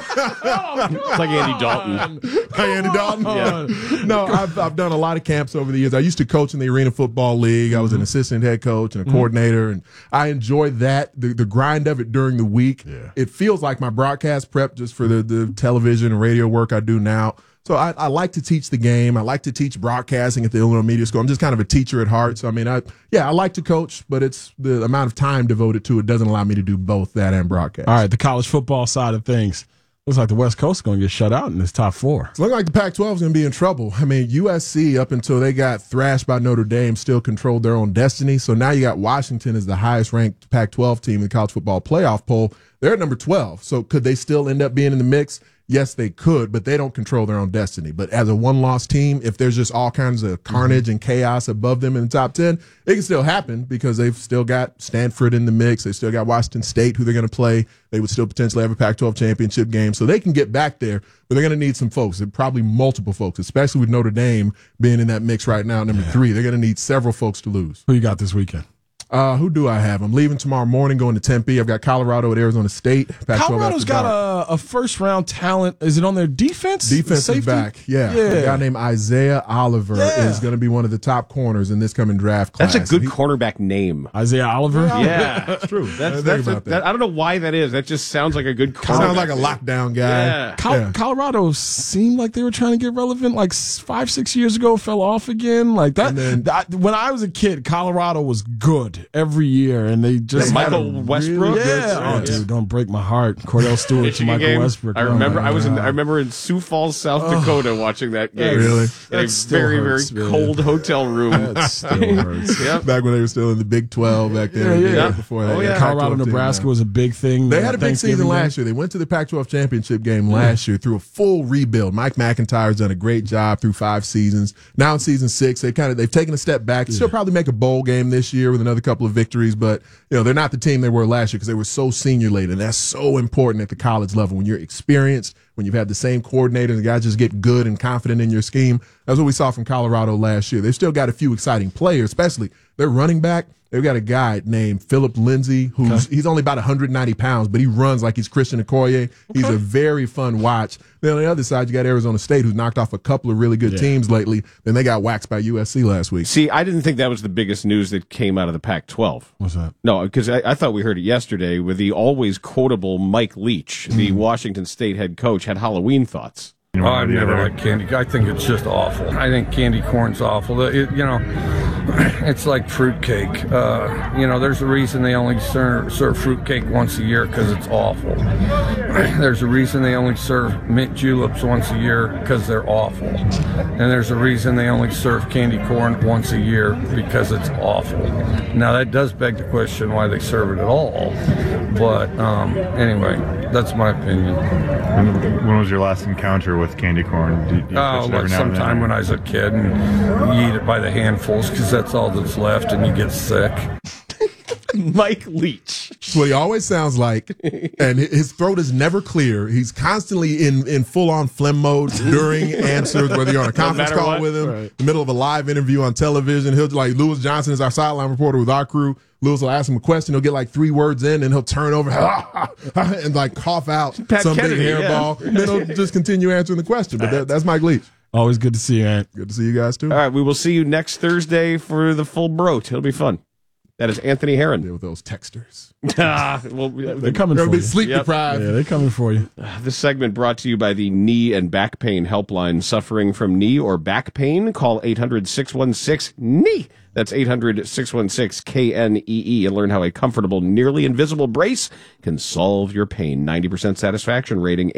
It's like Andy Dalton. Andy Dalton. Yeah. No, I've done a lot of camps over the years. I used to coach in the Arena Football League. I was an assistant head coach and a coordinator, and I enjoyed that. The grind of it during the week. Yeah. It feels like my broadcast prep just for the television and radio work I do now. So I like to teach the game. I like to teach broadcasting at the Illinois Media School. I'm just kind of a teacher at heart. So, I mean, I like to coach, but it's the amount of time devoted to it doesn't allow me to do both that and broadcast. All right, the college football side of things. Looks like the West Coast is going to get shut out in this top 4. It's looking like the Pac-12 is going to be in trouble. I mean, USC, up until they got thrashed by Notre Dame, still controlled their own destiny. So now you got Washington as the highest-ranked Pac-12 team in the college football playoff poll. They're at number 12. So could they still end up being in the mix? Yes, they could, but they don't control their own destiny. But as a one-loss team, if there's just all kinds of carnage and chaos above them in the top 10, it can still happen because they've still got Stanford in the mix. They still got Washington State, who they're going to play. They would still potentially have a Pac-12 championship game. So they can get back there, but they're going to need some folks, and probably multiple folks, especially with Notre Dame being in that mix right now, number 3. They're going to need several folks to lose. Who you got this weekend? Who do I have? I'm leaving tomorrow morning, going to Tempe. I've got Colorado at Arizona State. Colorado's got a first-round talent. Is it on their defense? Defensive back, yeah. A guy named Isaiah Oliver is going to be one of the top corners in this coming draft class. That's a good cornerback name. Isaiah Oliver? Yeah. That's true. That, I don't know why that is. That just sounds like a good cornerback. Sounds like a lockdown guy. Yeah. Colorado seemed like they were trying to get relevant like 5-6 years ago, fell off again. Like that. When I was a kid, Colorado was good every year, and they just Michael Westbrook. Dude, don't break my heart. Cordell Stewart to Michael game. Westbrook. I remember. I remember in Sioux Falls, South Dakota, watching that game. Really? In a very, very cold hotel room. That still hurts. Yep. Back when they were still in the Big 12 back then. Yeah. Before that. Colorado, Nebraska was a big thing. They had a big season last year. They went to the Pac-12 championship game last year through a full rebuild. Mike McIntyre's done a great job through 5 seasons. Now in season 6, they've taken a step back. They'll probably make a bowl game this year with another couple of victories, but they're not the team they were last year because they were so senior laden. And that's so important at the college level when you're experienced, when you've had the same coordinator, and the guys just get good and confident in your scheme. That's what we saw from Colorado last year. They've still got a few exciting players, especially their running back. They've got a guy named Philip Lindsay he's only about 190 pounds, but he runs like he's Christian Okoye. He's a very fun watch. Then on the other side, you got Arizona State, who's knocked off a couple of really good teams lately. Then they got waxed by USC last week. See, I didn't think that was the biggest news that came out of the Pac-12. What's that? No, because I thought we heard it yesterday with the always quotable Mike Leach, the Washington State head coach, had Halloween thoughts. I've never liked candy. I think it's just awful. I think candy corn's awful. It's like fruitcake. There's a reason they only serve fruitcake once a year because it's awful. There's a reason they only serve mint juleps once a year because they're awful. And there's a reason they only serve candy corn once a year because it's awful. Now, that does beg the question why they serve it at all. But anyway, that's my opinion. When was your last encounter with candy corn? Sometime when I was a kid, and you eat it by the handfuls because that's all that's left, and you get sick. Mike Leach. That's what he always sounds like, and his throat is never clear. He's constantly in full-on phlegm mode during answers, whether you're on a conference call with him, in the middle of a live interview on television. He'll, like, Lewis Johnson is our sideline reporter with our crew. Lewis will ask him a question. He'll get like 3 words in, and he'll turn over and like cough out Pat some Kennedy, big hairball. And then he'll just continue answering the question. But that's Mike Leach. Always good to see you, Ant. Good to see you guys, too. All right, we will see you next Thursday for the full broat. It'll be fun. That is Anthony Herron. With those texters. Well, they're coming for you. Sleep deprived. Yeah, they're coming for you. This segment brought to you by the Knee and Back Pain Helpline. Suffering from knee or back pain? Call 800-616-KNEE. That's 800-616-KNEE and learn how a comfortable, nearly invisible brace can solve your pain. 90% satisfaction rating,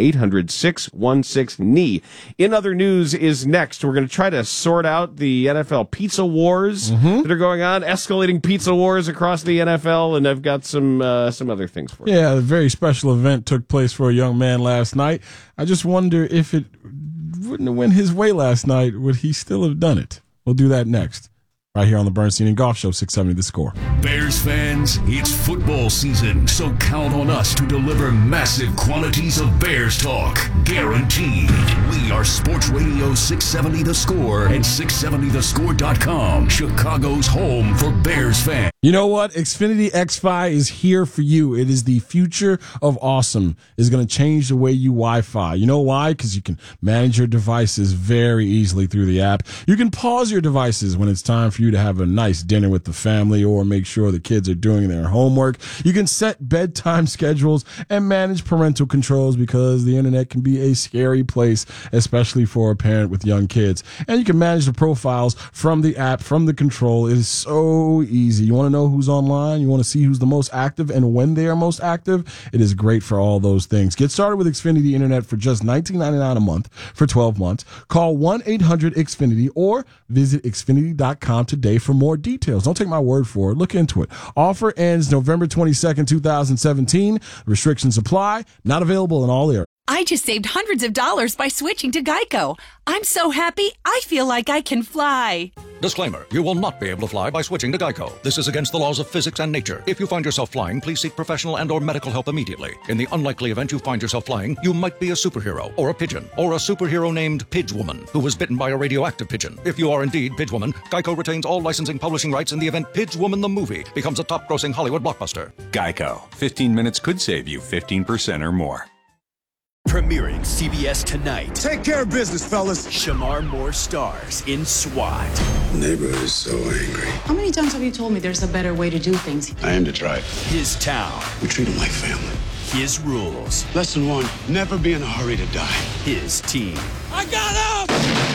800-616-KNEE. In other news is next. We're going to try to sort out the NFL pizza wars that are going on, escalating pizza wars across the NFL, and I've got some other things for you. Yeah, a very special event took place for a young man last night. I just wonder if it wouldn't have went his way last night, would he still have done it? We'll do that next. Right here on the Bernstein and Golf Show, 670 The Score. Bears fans, it's football season, so count on us to deliver massive quantities of Bears talk. Guaranteed. We are Sports Radio 670 The Score and 670thescore.com, Chicago's home for Bears fans. You know what? Xfinity X5 is here for you. It is the future of awesome. It's going to change the way you Wi-Fi. You know why? Because you can manage your devices very easily through the app. You can pause your devices when it's time for you to have a nice dinner with the family or make sure the kids are doing their homework. You can set bedtime schedules and manage parental controls because the internet can be a scary place, especially for a parent with young kids. And you can manage the profiles from the app, from the control. It is so easy. You want to know who's online? You want to see who's the most active and when they are most active? It is great for all those things. Get started with Xfinity Internet for just $19.99 a month for 12 months. Call 1-800-XFINITY or visit Xfinity.com today for more details. Don't take my word for it. Look into it. Offer ends November 22nd, 2017. Restrictions apply. Not available in all areas. I just saved hundreds of dollars by switching to Geico. I'm so happy, I feel like I can fly. Disclaimer, you will not be able to fly by switching to Geico. This is against the laws of physics and nature. If you find yourself flying, please seek professional and or medical help immediately. In the unlikely event you find yourself flying, you might be a superhero, or a pigeon, or a superhero named Pidgewoman, who was bitten by a radioactive pigeon. If you are indeed Pidgewoman, Geico retains all licensing publishing rights in the event Pidgewoman the movie becomes a top-grossing Hollywood blockbuster. Geico. 15 minutes could save you 15% or more. Premiering CBS tonight. Take care of business, fellas. Shamar Moore stars in SWAT. The neighborhood is so angry. How many times have you told me there's a better way to do things? I aim to try it. His town. We treat them like family. His rules. Lesson 1, never be in a hurry to die. His team. I got him!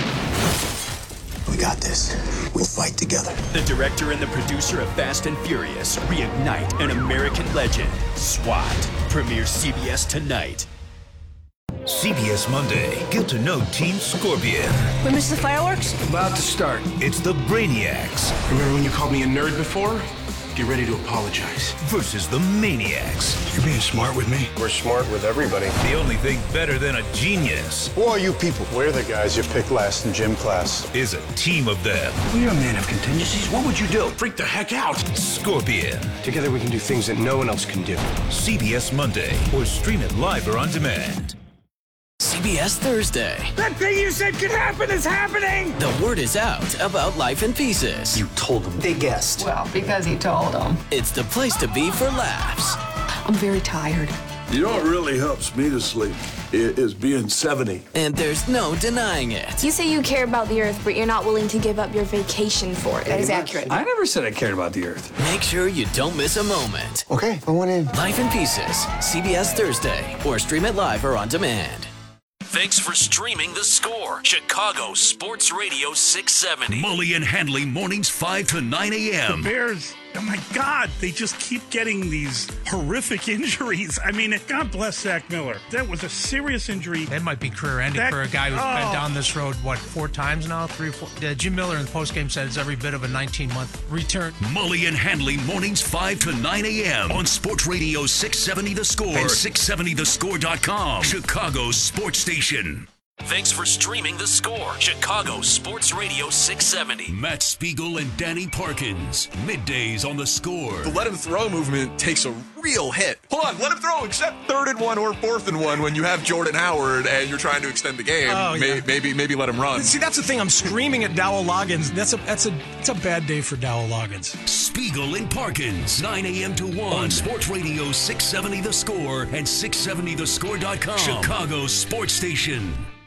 We got this. We'll fight together. The director and the producer of Fast and Furious reignite an American legend. SWAT. Premieres CBS tonight. CBS Monday. Get to know Team Scorpion. We missed the fireworks? About to start. It's the Brainiacs. Remember when you called me a nerd before? Get ready to apologize. Versus the Maniacs. You're being smart with me? We're smart with everybody. The only thing better than a genius. Who are you people? We're the guys you pick last in gym class. Is a team of them. We're a man of contingencies. What would you do? Freak the heck out. Scorpion. Together we can do things that no one else can do. CBS Monday. Or stream it live or on demand. CBS Thursday. That thing you said could happen is happening! The word is out about Life in Pieces. You told them. They guessed. Well, because he told them. It's the place to be for laughs. I'm very tired. You know what really helps me to sleep is being 70. And there's no denying it. You say you care about the earth, but you're not willing to give up your vacation for it. That is accurate. I never said I cared about the earth. Make sure you don't miss a moment. Okay, I want in. Life in Pieces, CBS Thursday, or stream it live or on demand. Thanks for streaming The Score, Chicago Sports Radio 670. Mully and Handley mornings 5 to 9 a.m. The Bears, oh my God, they just keep getting these horrific injuries. I mean, God bless Zach Miller. That was a serious injury. That might be career-ending for a guy who's been down this road, 4 times now? 3 or 4? Jim Miller in the postgame said it's every bit of a 19-month return. Mully and Handley mornings 5 to 9 a.m. on Sports Radio 670 The Score and 670thescore.com, Chicago's sports station. Thanks for streaming The Score, Chicago Sports Radio 670. Matt Spiegel and Danny Parkins, middays on The Score. The let him throw movement takes a real hit. Hold on, let him throw, except 3rd and 1 or 4th and 1 when you have Jordan Howard and you're trying to extend the game. Oh, yeah. Maybe let him run. See, that's the thing. I'm screaming at Dowell Loggins. It's a bad day for Dowell Loggins. Spiegel and Parkins, 9 a.m. to 1 on Sports Radio 670 The Score and 670thescore.com, Chicago's sports station.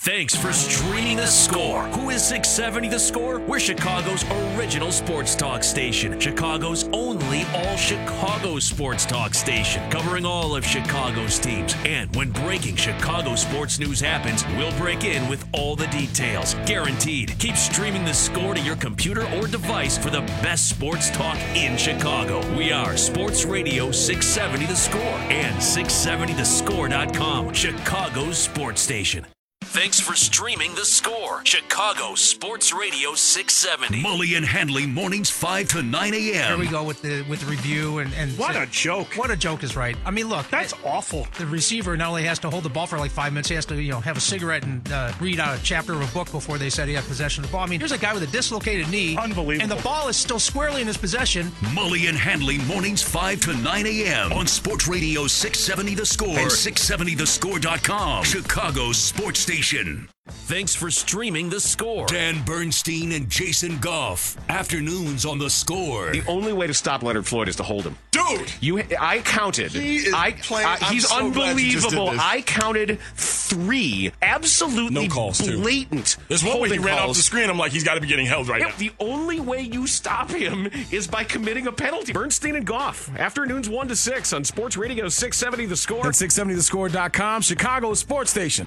Thanks for streaming The Score. Who is 670 The Score? We're Chicago's original sports talk station. Chicago's only all-Chicago sports talk station. Covering all of Chicago's teams. And when breaking Chicago sports news happens, we'll break in with all the details. Guaranteed. Keep streaming The Score to your computer or device for the best sports talk in Chicago. We are Sports Radio 670 The Score and 670thescore.com. Chicago's sports station. Thanks for streaming The Score. Chicago Sports Radio 670. Mully and Handley mornings 5 to 9 a.m. Here we go with the review and what a joke! What a joke is right. I mean, look, that's awful. The receiver not only has to hold the ball for like 5 minutes, he has to have a cigarette and read out a chapter of a book before they said he had possession of the ball. I mean, here's a guy with a dislocated knee, unbelievable, and the ball is still squarely in his possession. Mully and Handley mornings 5 to 9 a.m. on Sports Radio 670 The Score and 670thescore.com. Chicago's sports station. Thanks for streaming The Score. Dan Bernstein and Jason Goff. Afternoons on The Score. The only way to stop Leonard Floyd is to hold him. Dude! I counted. He is playing. He's so unbelievable. Glad you just did this. I counted 3 absolutely blatant. There's one way he ran off the screen. I'm like, he's got to be getting held right now. The only way you stop him is by committing a penalty. Bernstein and Goff. Afternoons 1 to 6 on Sports Radio 670 The Score. And 670thescore.com, Chicago's sports station.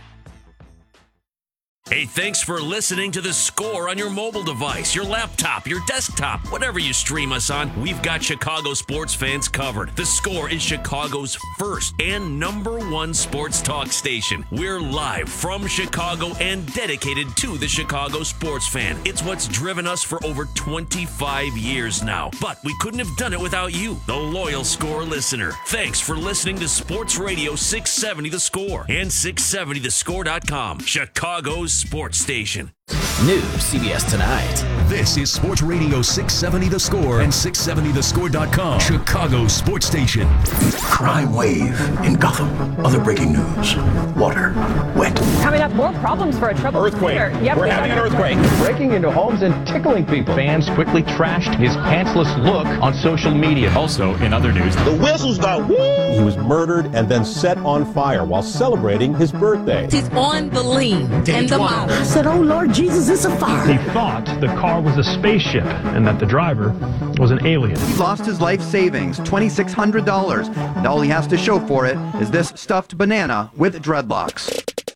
Hey, thanks for listening to The Score on your mobile device, your laptop, your desktop, whatever you stream us on. We've got Chicago sports fans covered. The Score is Chicago's first and #1 sports talk station. We're live from Chicago and dedicated to the Chicago sports fan. It's what's driven us for over 25 years now. But we couldn't have done it without you, the loyal Score listener. Thanks for listening to Sports Radio 670 The Score and 670thescore.com. Chicago's sports station. New CBS Tonight. This is Sports Radio 670 The Score and 670thescore.com. Chicago sports station. Crime wave in Gotham. Other breaking news. Water. Wet. Coming up, more problems for a troubled earthquake. Yep, We're having an earthquake. Breaking into homes and tickling people. Fans quickly trashed his pantsless look on social media. Also, in other news, the whistles got woo! He was murdered and then set on fire while celebrating his birthday. He's on the lean and the model. I said, oh, Lord Jesus, it's a fire. He thought the car was a spaceship and that the driver was an alien. He lost his life savings, $2,600, and all he has to show for it is this stuffed banana with dreadlocks.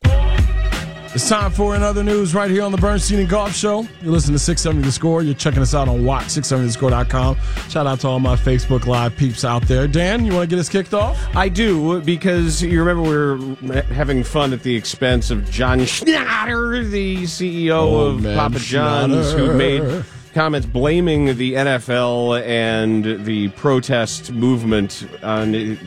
It's time for another news right here on the Bernstein and Goff Show. You're listening to 670 The Score. You're checking us out on Watch, 670thescore.com. Shout out to all my Facebook Live peeps out there. Dan, you want to get us kicked off? I do, because you remember we were having fun at the expense of John Schnatter, the CEO of Papa John's, who made comments blaming the NFL and the protest movement on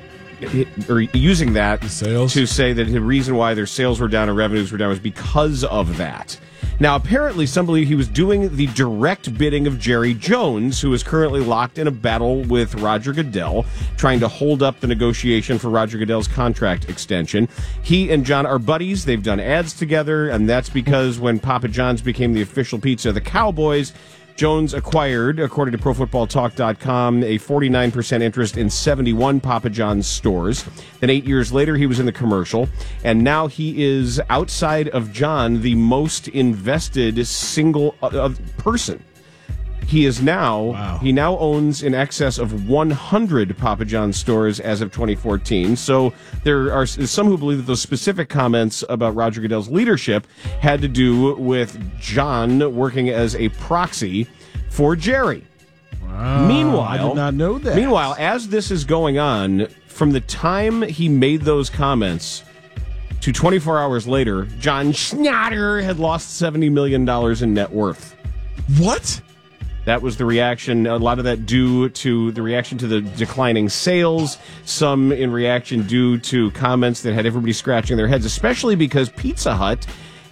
or using that to say that the reason why their sales were down and revenues were down was because of that. Now, apparently, some believe he was doing the direct bidding of Jerry Jones, who is currently locked in a battle with Roger Goodell, trying to hold up the negotiation for Roger Goodell's contract extension. He and John are buddies. They've done ads together, and that's because when Papa John's became the official pizza of the Cowboys, Jones acquired, according to ProFootballTalk.com, a 49% interest in 71 Papa John's stores. Then 8 years later, he was in the commercial. And now he is, outside of John, the most invested single person. He is now, He now owns in excess of 100 Papa John's stores as of 2014. So there are some who believe that those specific comments about Roger Goodell's leadership had to do with John working as a proxy for Jerry. Wow, Meanwhile, I did not know that. Meanwhile, as this is going on, from the time he made those comments to 24 hours later, John Schnatter had lost $70 million in net worth. What? That was the reaction, a lot of that due to the reaction to the declining sales, some in reaction due to comments that had everybody scratching their heads, especially because Pizza Hut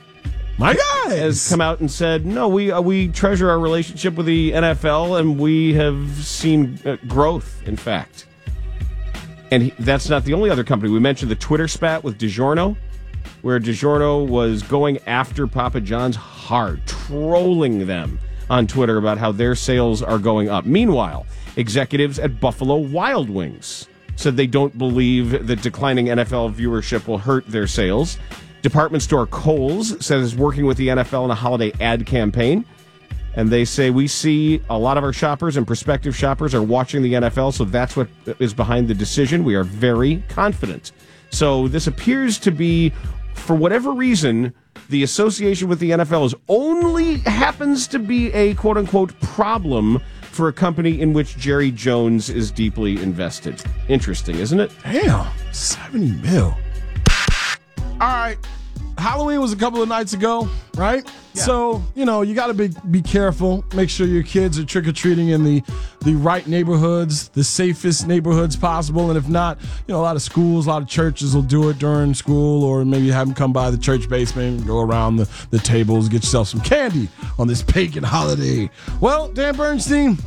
has come out and said, no, we treasure our relationship with the NFL, and we have seen growth, in fact. And that's not the only other company. We mentioned the Twitter spat with DiGiorno, where DiGiorno was going after Papa John's hard, trolling them on Twitter about how their sales are going up. Meanwhile, executives at Buffalo Wild Wings said they don't believe that declining NFL viewership will hurt their sales. Department store Kohl's says it's working with the NFL in a holiday ad campaign. And they say, we see a lot of our shoppers and prospective shoppers are watching the NFL, so that's what is behind the decision. We are very confident. So this appears to be, for whatever reason, the association with the NFL only happens to be a quote-unquote problem for a company in which Jerry Jones is deeply invested. Interesting, isn't it? Damn, $70 million. All right. Halloween was a couple of nights ago, right? Yeah. So, you got to be careful. Make sure your kids are trick-or-treating in the right neighborhoods, the safest neighborhoods possible. And if not, a lot of schools, a lot of churches will do it during school, or maybe have them come by the church basement and go around the tables, get yourself some candy on this pagan holiday. Well, Dan Bernstein,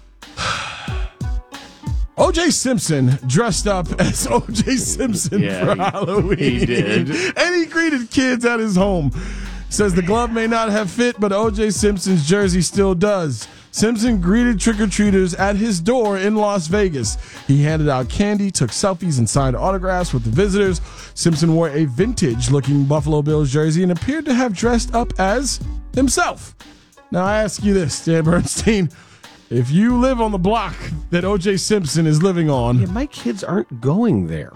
O.J. Simpson dressed up as O.J. Simpson for Halloween. He did. And he greeted kids at his home. Says the glove may not have fit, but O.J. Simpson's jersey still does. Simpson greeted trick-or-treaters at his door in Las Vegas. He handed out candy, took selfies, and signed autographs with the visitors. Simpson wore a vintage-looking Buffalo Bills jersey and appeared to have dressed up as himself. Now, I ask you this, Dan Bernstein. If you live on the block that O.J. Simpson is living on... Yeah, my kids aren't going there.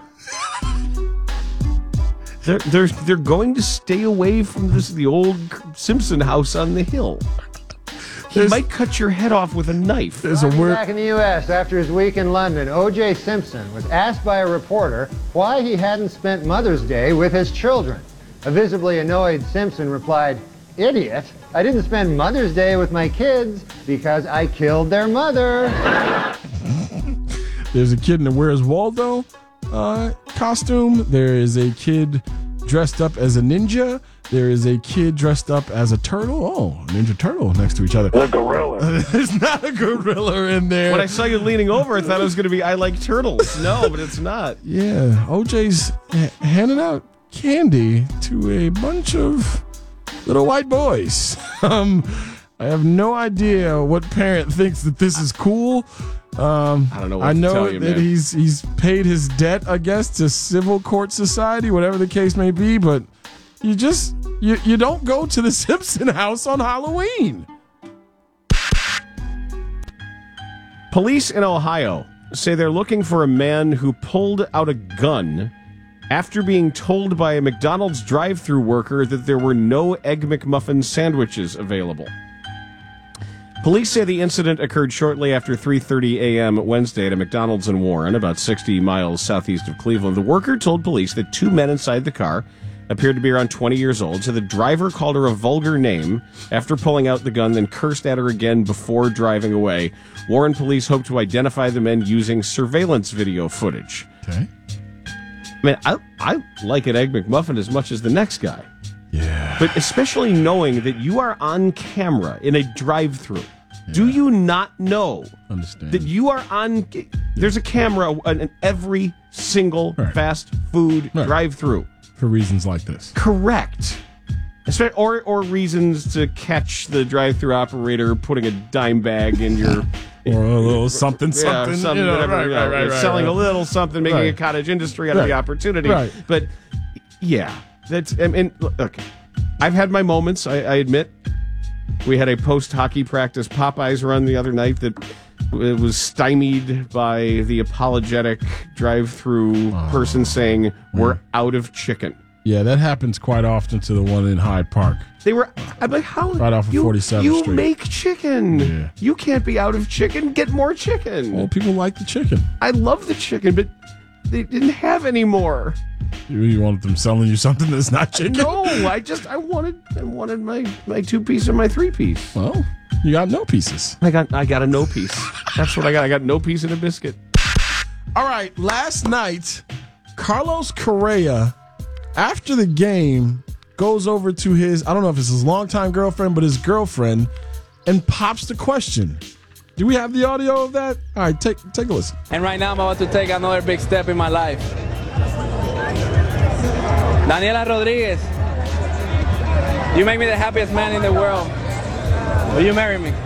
They're going to stay away from the old Simpson house on the hill. He might cut your head off with a knife. Back in the U.S. after his week in London, O.J. Simpson was asked by a reporter why he hadn't spent Mother's Day with his children. A visibly annoyed Simpson replied, "Idiot. I didn't spend Mother's Day with my kids because I killed their mother." There's a kid in the Where's Waldo costume. There is a kid dressed up as a ninja. There is a kid dressed up as a turtle. Oh, Ninja Turtle next to each other. A gorilla. There's not a gorilla in there. When I saw you leaning over, I thought it was going to be I Like Turtles. No, but it's not. Yeah, OJ's handing out candy to a bunch of little white boys. I have no idea what parent thinks that this is cool. I don't know what to tell you, that man. he's paid his debt, I guess, to Civil Court Society, whatever the case may be, but you don't go to the Simpson house on Halloween. Police in Ohio say they're looking for a man who pulled out a gun after being told by a McDonald's drive-thru worker that there were no Egg McMuffin sandwiches available. Police say the incident occurred shortly after 3:30 a.m. Wednesday at a McDonald's in Warren, about 60 miles southeast of Cleveland. The worker told police that two men inside the car appeared to be around 20 years old, so the driver called her a vulgar name after pulling out the gun, then cursed at her again before driving away. Warren police hope to identify the men using surveillance video footage. Okay. I mean, I like an Egg McMuffin as much as the next guy. Yeah. But especially knowing that you are on camera in a drive-thru. Yeah. Do you not know that you are on... There's a camera in every single fast food drive-thru. For reasons like this. Correct. Or reasons to catch the drive-thru operator putting a dime bag in your... or a little something. Whatever. Selling a little something, making a cottage industry out of the opportunity. Right. But, yeah. Look, I've had my moments, I admit. We had a post-hockey practice Popeyes run the other night that was stymied by the apologetic drive-thru person saying, "We're out of chicken." Yeah, that happens quite often to the one in Hyde Park. I'm like, how? Right off of 47th Street. You make chicken. Yeah. You can't be out of chicken. Get more chicken. Well, people like the chicken. I love the chicken, but they didn't have any more. You wanted them selling you something that's not chicken? No, I wanted my 2-piece and my 3-piece. Well, you got no pieces. I got a no piece. That's what I got. I got no piece and a biscuit. All right, last night, Carlos Correa, after the game, goes over to his, I don't know if it's his longtime girlfriend, but his girlfriend, and pops the question. Do we have the audio of that? All right, take a listen. And right now I'm about to take another big step in my life. Daniela Rodriguez, you make me the happiest man in the world. Will you marry me?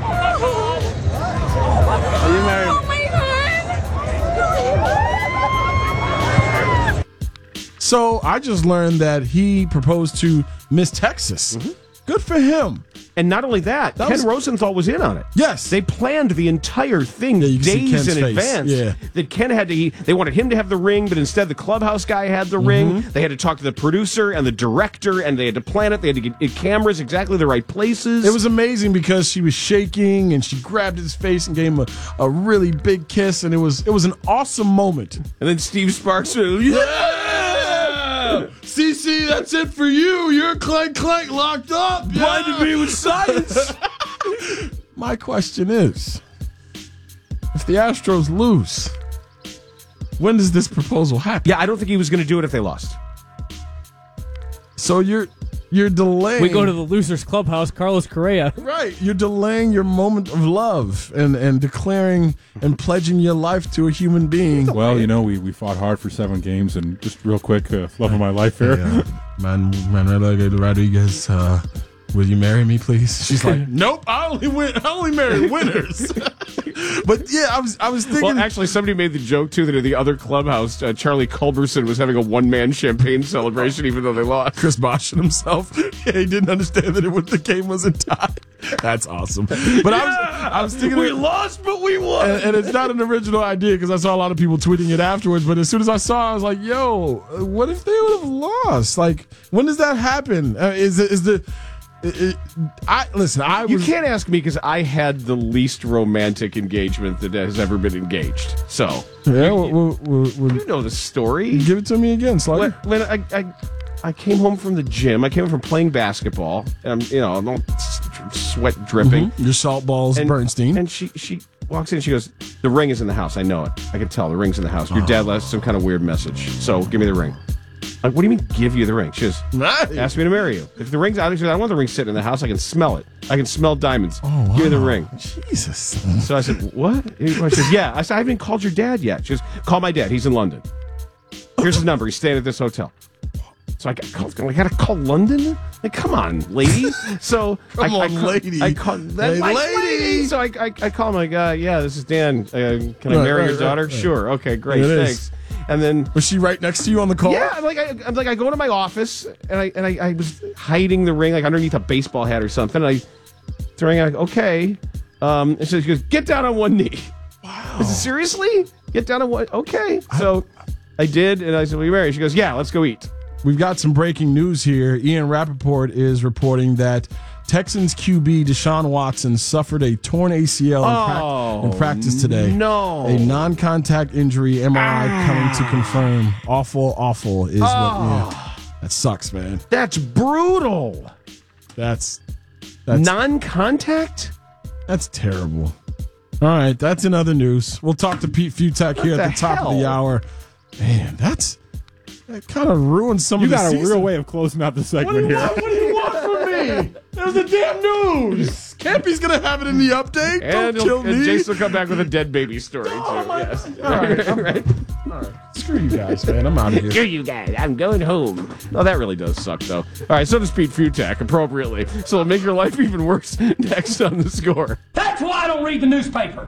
Will you marry me? So So I just learned that he proposed to Miss Texas. Mm-hmm. Good for him. And not only that, Ken Rosenthal was in on it. Yes. They planned the entire thing days in advance. Yeah. That Ken had to, they wanted him to have the ring, but instead the clubhouse guy had the ring. They had to talk to the producer and the director, and they had to plan it. They had to get cameras exactly the right places. It was amazing because she was shaking and she grabbed his face and gave him a really big kiss, and it was an awesome moment. And then Steve Sparks said, CC, that's it for you. You're clank locked up. Blinded me with science. My question is, if the Astros lose, when does this proposal happen? Yeah, I don't think he was going to do it if they lost. So you're delaying. We go to the losers clubhouse, Carlos Correa. Right. You're delaying your moment of love and declaring and pledging your life to a human being. Well, we fought hard for 7 games, and just real quick, love of my life here. Manuela Rodriguez, will you marry me, please? She's like, nope, I only marry winners. But yeah, I was thinking. Well, actually, somebody made the joke too that in the other clubhouse, Charlie Culberson was having a one-man champagne celebration, even though they lost. Chris Bosh himself, he didn't understand that the game wasn't tied. That's awesome. But I was thinking we lost, but we won. And it's not an original idea because I saw a lot of people tweeting it afterwards. But as soon as I saw it, I was like, "Yo, what if they would have lost? Like, when does that happen? You can't ask me because I had the least romantic engagement that has ever been engaged. So yeah, you know the story. Give it to me again, Slugger. When I came home from the gym, I came home from playing basketball. And, I'm all sweat dripping. Your salt balls, Bernstein. And she walks in and she goes, "The ring is in the house. I know it. I can tell the ring's in the house. Your dad left some kind of weird message. So give me the ring." Like, what do you mean, give you the ring? She goes, ask me to marry you. If the ring's out, she goes, I don't want the ring sitting in the house. I can smell it. I can smell diamonds. Oh, wow. Give me the ring. Jesus. So I said, what? She says, yeah. I said, I haven't even called your dad yet. She goes, call my dad. He's in London. Here's his number. He's staying at this hotel. So I got to call London? Like, come on, lady. So lady. I call that lady. So I call him, like, yeah, this is Dan. Can I marry your daughter? Right. Sure. Okay, great. Thanks. And then was she right next to you on the call? Yeah, I go to my office and I was hiding the ring like underneath a baseball hat or something. And I throw the ring. Like, okay. And so she goes, get down on one knee. Wow. I said, seriously? Get down on one? Okay. So I did, and I said, will you marry? She goes, yeah, let's go eat. We've got some breaking news here. Ian Rappaport is reporting that Texans QB Deshaun Watson suffered a torn ACL in practice today. No. A non-contact injury, MRI coming to confirm. Awful is what. Yeah, that sucks, man. That's brutal. That's non-contact? That's terrible. All right, that's in other news. We'll talk to Pete Futak here at the top of the hour. Man, that kind of ruins some of the season. You got a real way of closing out the segment here. What do you want from me? There's the damn news. Campy's going to have it in the update. And Don't kill me. Jason will come back with a dead baby story, too. Yes. All right. All right. Screw you guys, man. I'm out of here. Screw you guys. I'm going home. Oh, that really does suck, though. All right, so does Pete Futak, appropriately. So it'll make your life even worse next on The Score. That's why I don't read the newspaper.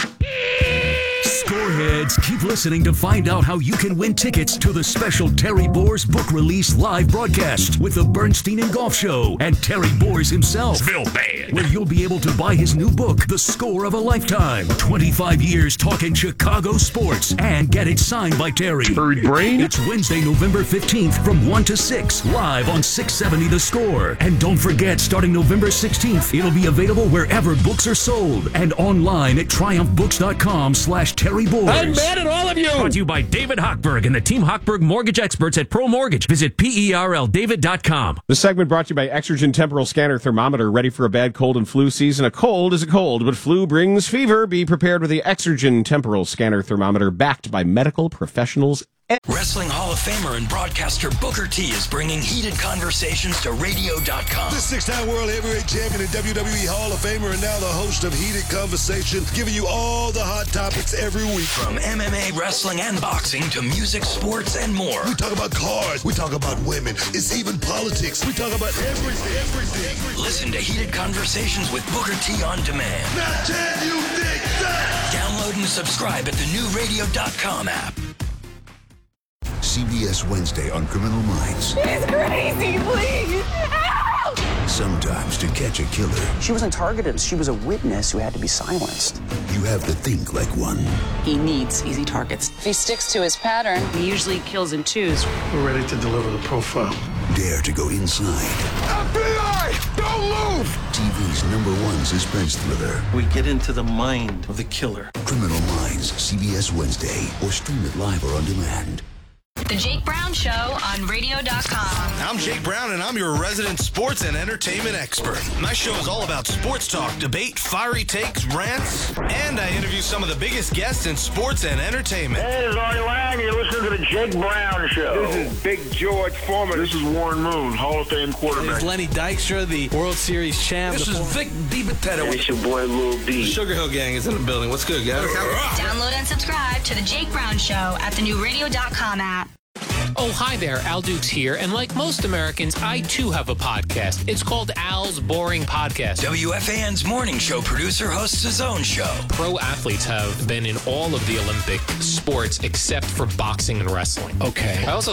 Scoreheads, keep listening to find out how you can win tickets to the special Terry Boers book release live broadcast with the Bernstein and Golf Show and Terry Boers himself. Phil Band. Where you'll be able to buy his new book, The Score of a Lifetime. 25 years talking Chicago sports and get it signed by Terry. Third brain. It's Wednesday, November 15th from 1 to 6 live on 670 The Score. And don't forget, starting November 16th, it'll be available wherever books are sold and online at triumphbooks.com/Terry Boers. I'm mad at all of you. Brought to you by David Hochberg and the Team Hochberg Mortgage Experts at Pro Mortgage. Visit PERLDavid.com. This segment brought to you by Exergen Temporal Scanner Thermometer. Ready for a bad cold and flu season? A cold is a cold, but flu brings fever. Be prepared with the Exergen Temporal Scanner Thermometer, backed by medical professionals. Wrestling Hall of Famer and broadcaster Booker T is bringing heated conversations to radio.com. The 6-time world heavyweight champion and WWE Hall of Famer and now the host of Heated Conversations, giving you all the hot topics every week. From MMA, wrestling, and boxing to music, sports, and more. We talk about cars. We talk about women. It's even politics. We talk about everything. Listen to Heated Conversations with Booker T on demand. Now can you dig that? Download and subscribe at the new radio.com app. CBS Wednesday on Criminal Minds. He's crazy, please! Help! Sometimes to catch a killer, She wasn't targeted. She was a witness who had to be silenced. you have to think like one. He needs easy targets. If he sticks to his pattern, he usually kills in twos. We're ready to deliver the profile. Dare to go inside. FBI! Don't move! TV's #1 suspense thriller. We get into the mind of the killer. Criminal Minds, CBS Wednesday, or stream it live or on demand. The Jake Brown Show on radio.com. I'm Jake Brown, and I'm your resident sports and entertainment expert. My show is all about sports talk, debate, fiery takes, rants, and I interview some of the biggest guests in sports and entertainment. Hey, this is Artie Lang. You're listening to the Jake Brown Show. This is Big George Foreman. This is Warren Moon, Hall of Fame quarterback. This is Lenny Dykstra, the World Series champ. This is Vic DiBattista. And it's your boy Lil B. The Sugar Hill Gang is in the building. What's good, guys? Download and subscribe to the Jake Brown Show at the new radio.com app. Oh, hi there. Al Dukes here. And like most Americans, I too have a podcast. It's called Al's Boring Podcast. WFAN's morning show producer hosts his own show. Pro athletes have been in all of the Olympic sports except for boxing and wrestling. Okay. I also